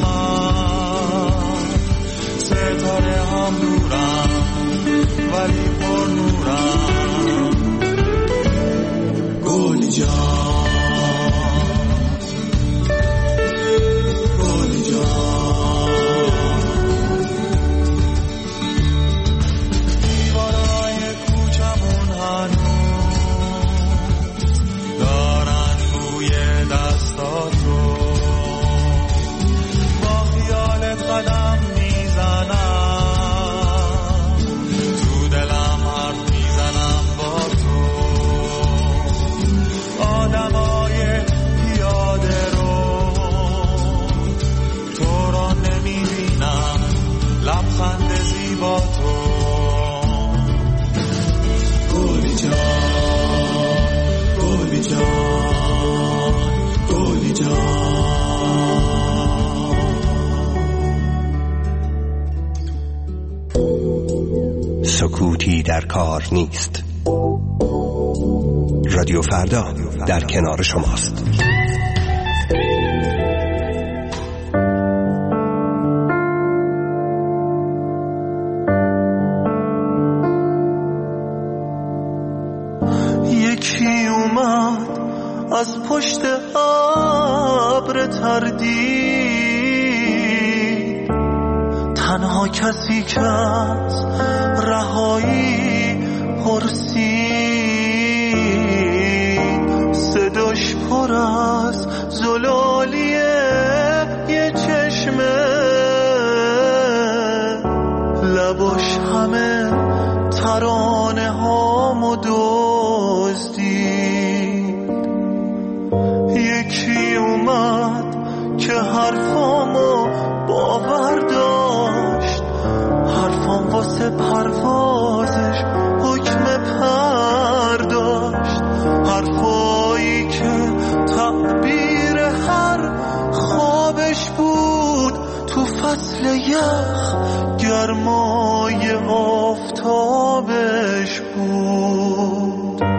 D: هامن ستاره هم دورم ولی پر نورم گلی جان گلی جان دیوارای کوچمون هنوز دارن بوی دستاتو با خیالت قدم میزنم تو دلم حرف میزنم با تو آدمای پیاده رو تو را نمیبینم لبخند زیبا تو گلی جان گلی جان گلی جان
H: سکوتی در کار نیست. رادیو فردا در کنار شماست.
V: یکی اومد از پشت ابر تردید، تنها کسی که از رهایی پرسید، صداش پر از زلالیه یه چشمه، لباش همه ترانه هامو دزدید. یکی اومد که حرفامو باور داشت، حرفام واسه پروازش حکم پر داشت، حرفایی که تعبیر هر خوابش بود، تو فصل یخ گرمای آفتابش بود.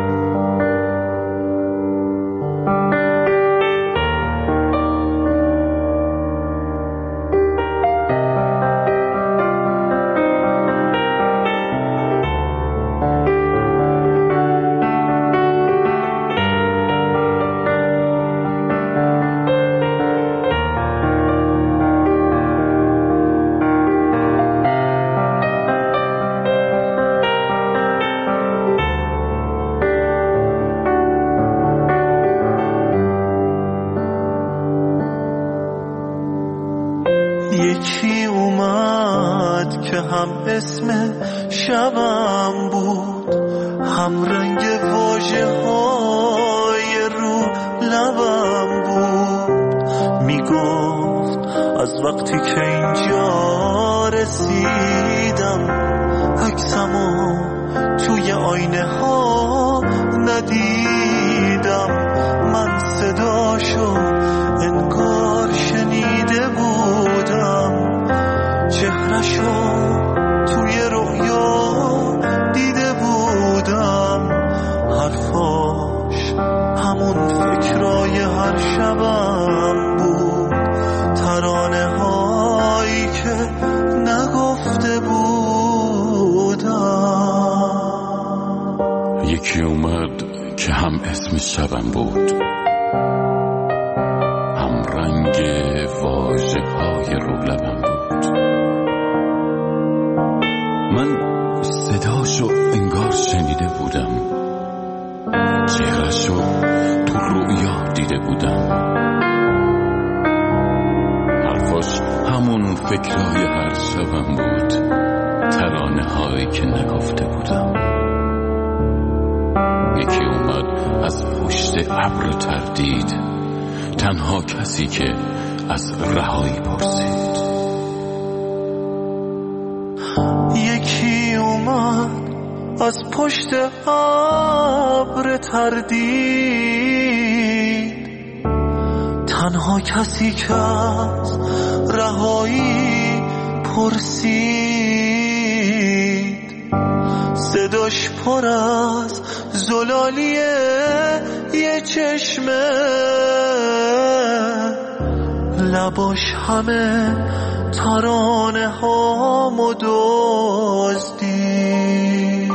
V: یکی اومد که هم اسم شبم بود، هم رنگ واژه های رو لبم بود. میگفت از وقتی که اینجا رسیدم، عکسمو توی آینه ها ندیدم. من صداشو انگار شنیده بودم، چهرشو توی رویا دیده بودم. حرفاش همون فکرای هر شبم بود، ترانه هایی که نگفته بودم.
J: یکی اومد که هم اسم شبم بود، هم رنگ واژه های رو لبم بود. من صداشو انگار شنیده بودم، چهرشو تو رویا دیده بودم. حرفاش همون فکرهای هر شبم بود، ترانه هایی که نگفته بودم. یکی اومد از پشت ابر تردید، تنها کسی که از رهایی پرسید.
V: یکی اومد از پشت ابر تردید، تنها کسی که از رهایی پرسید، صداش پر از زلالیه یه چشمه، لباش همه ترانه هامو دزدید.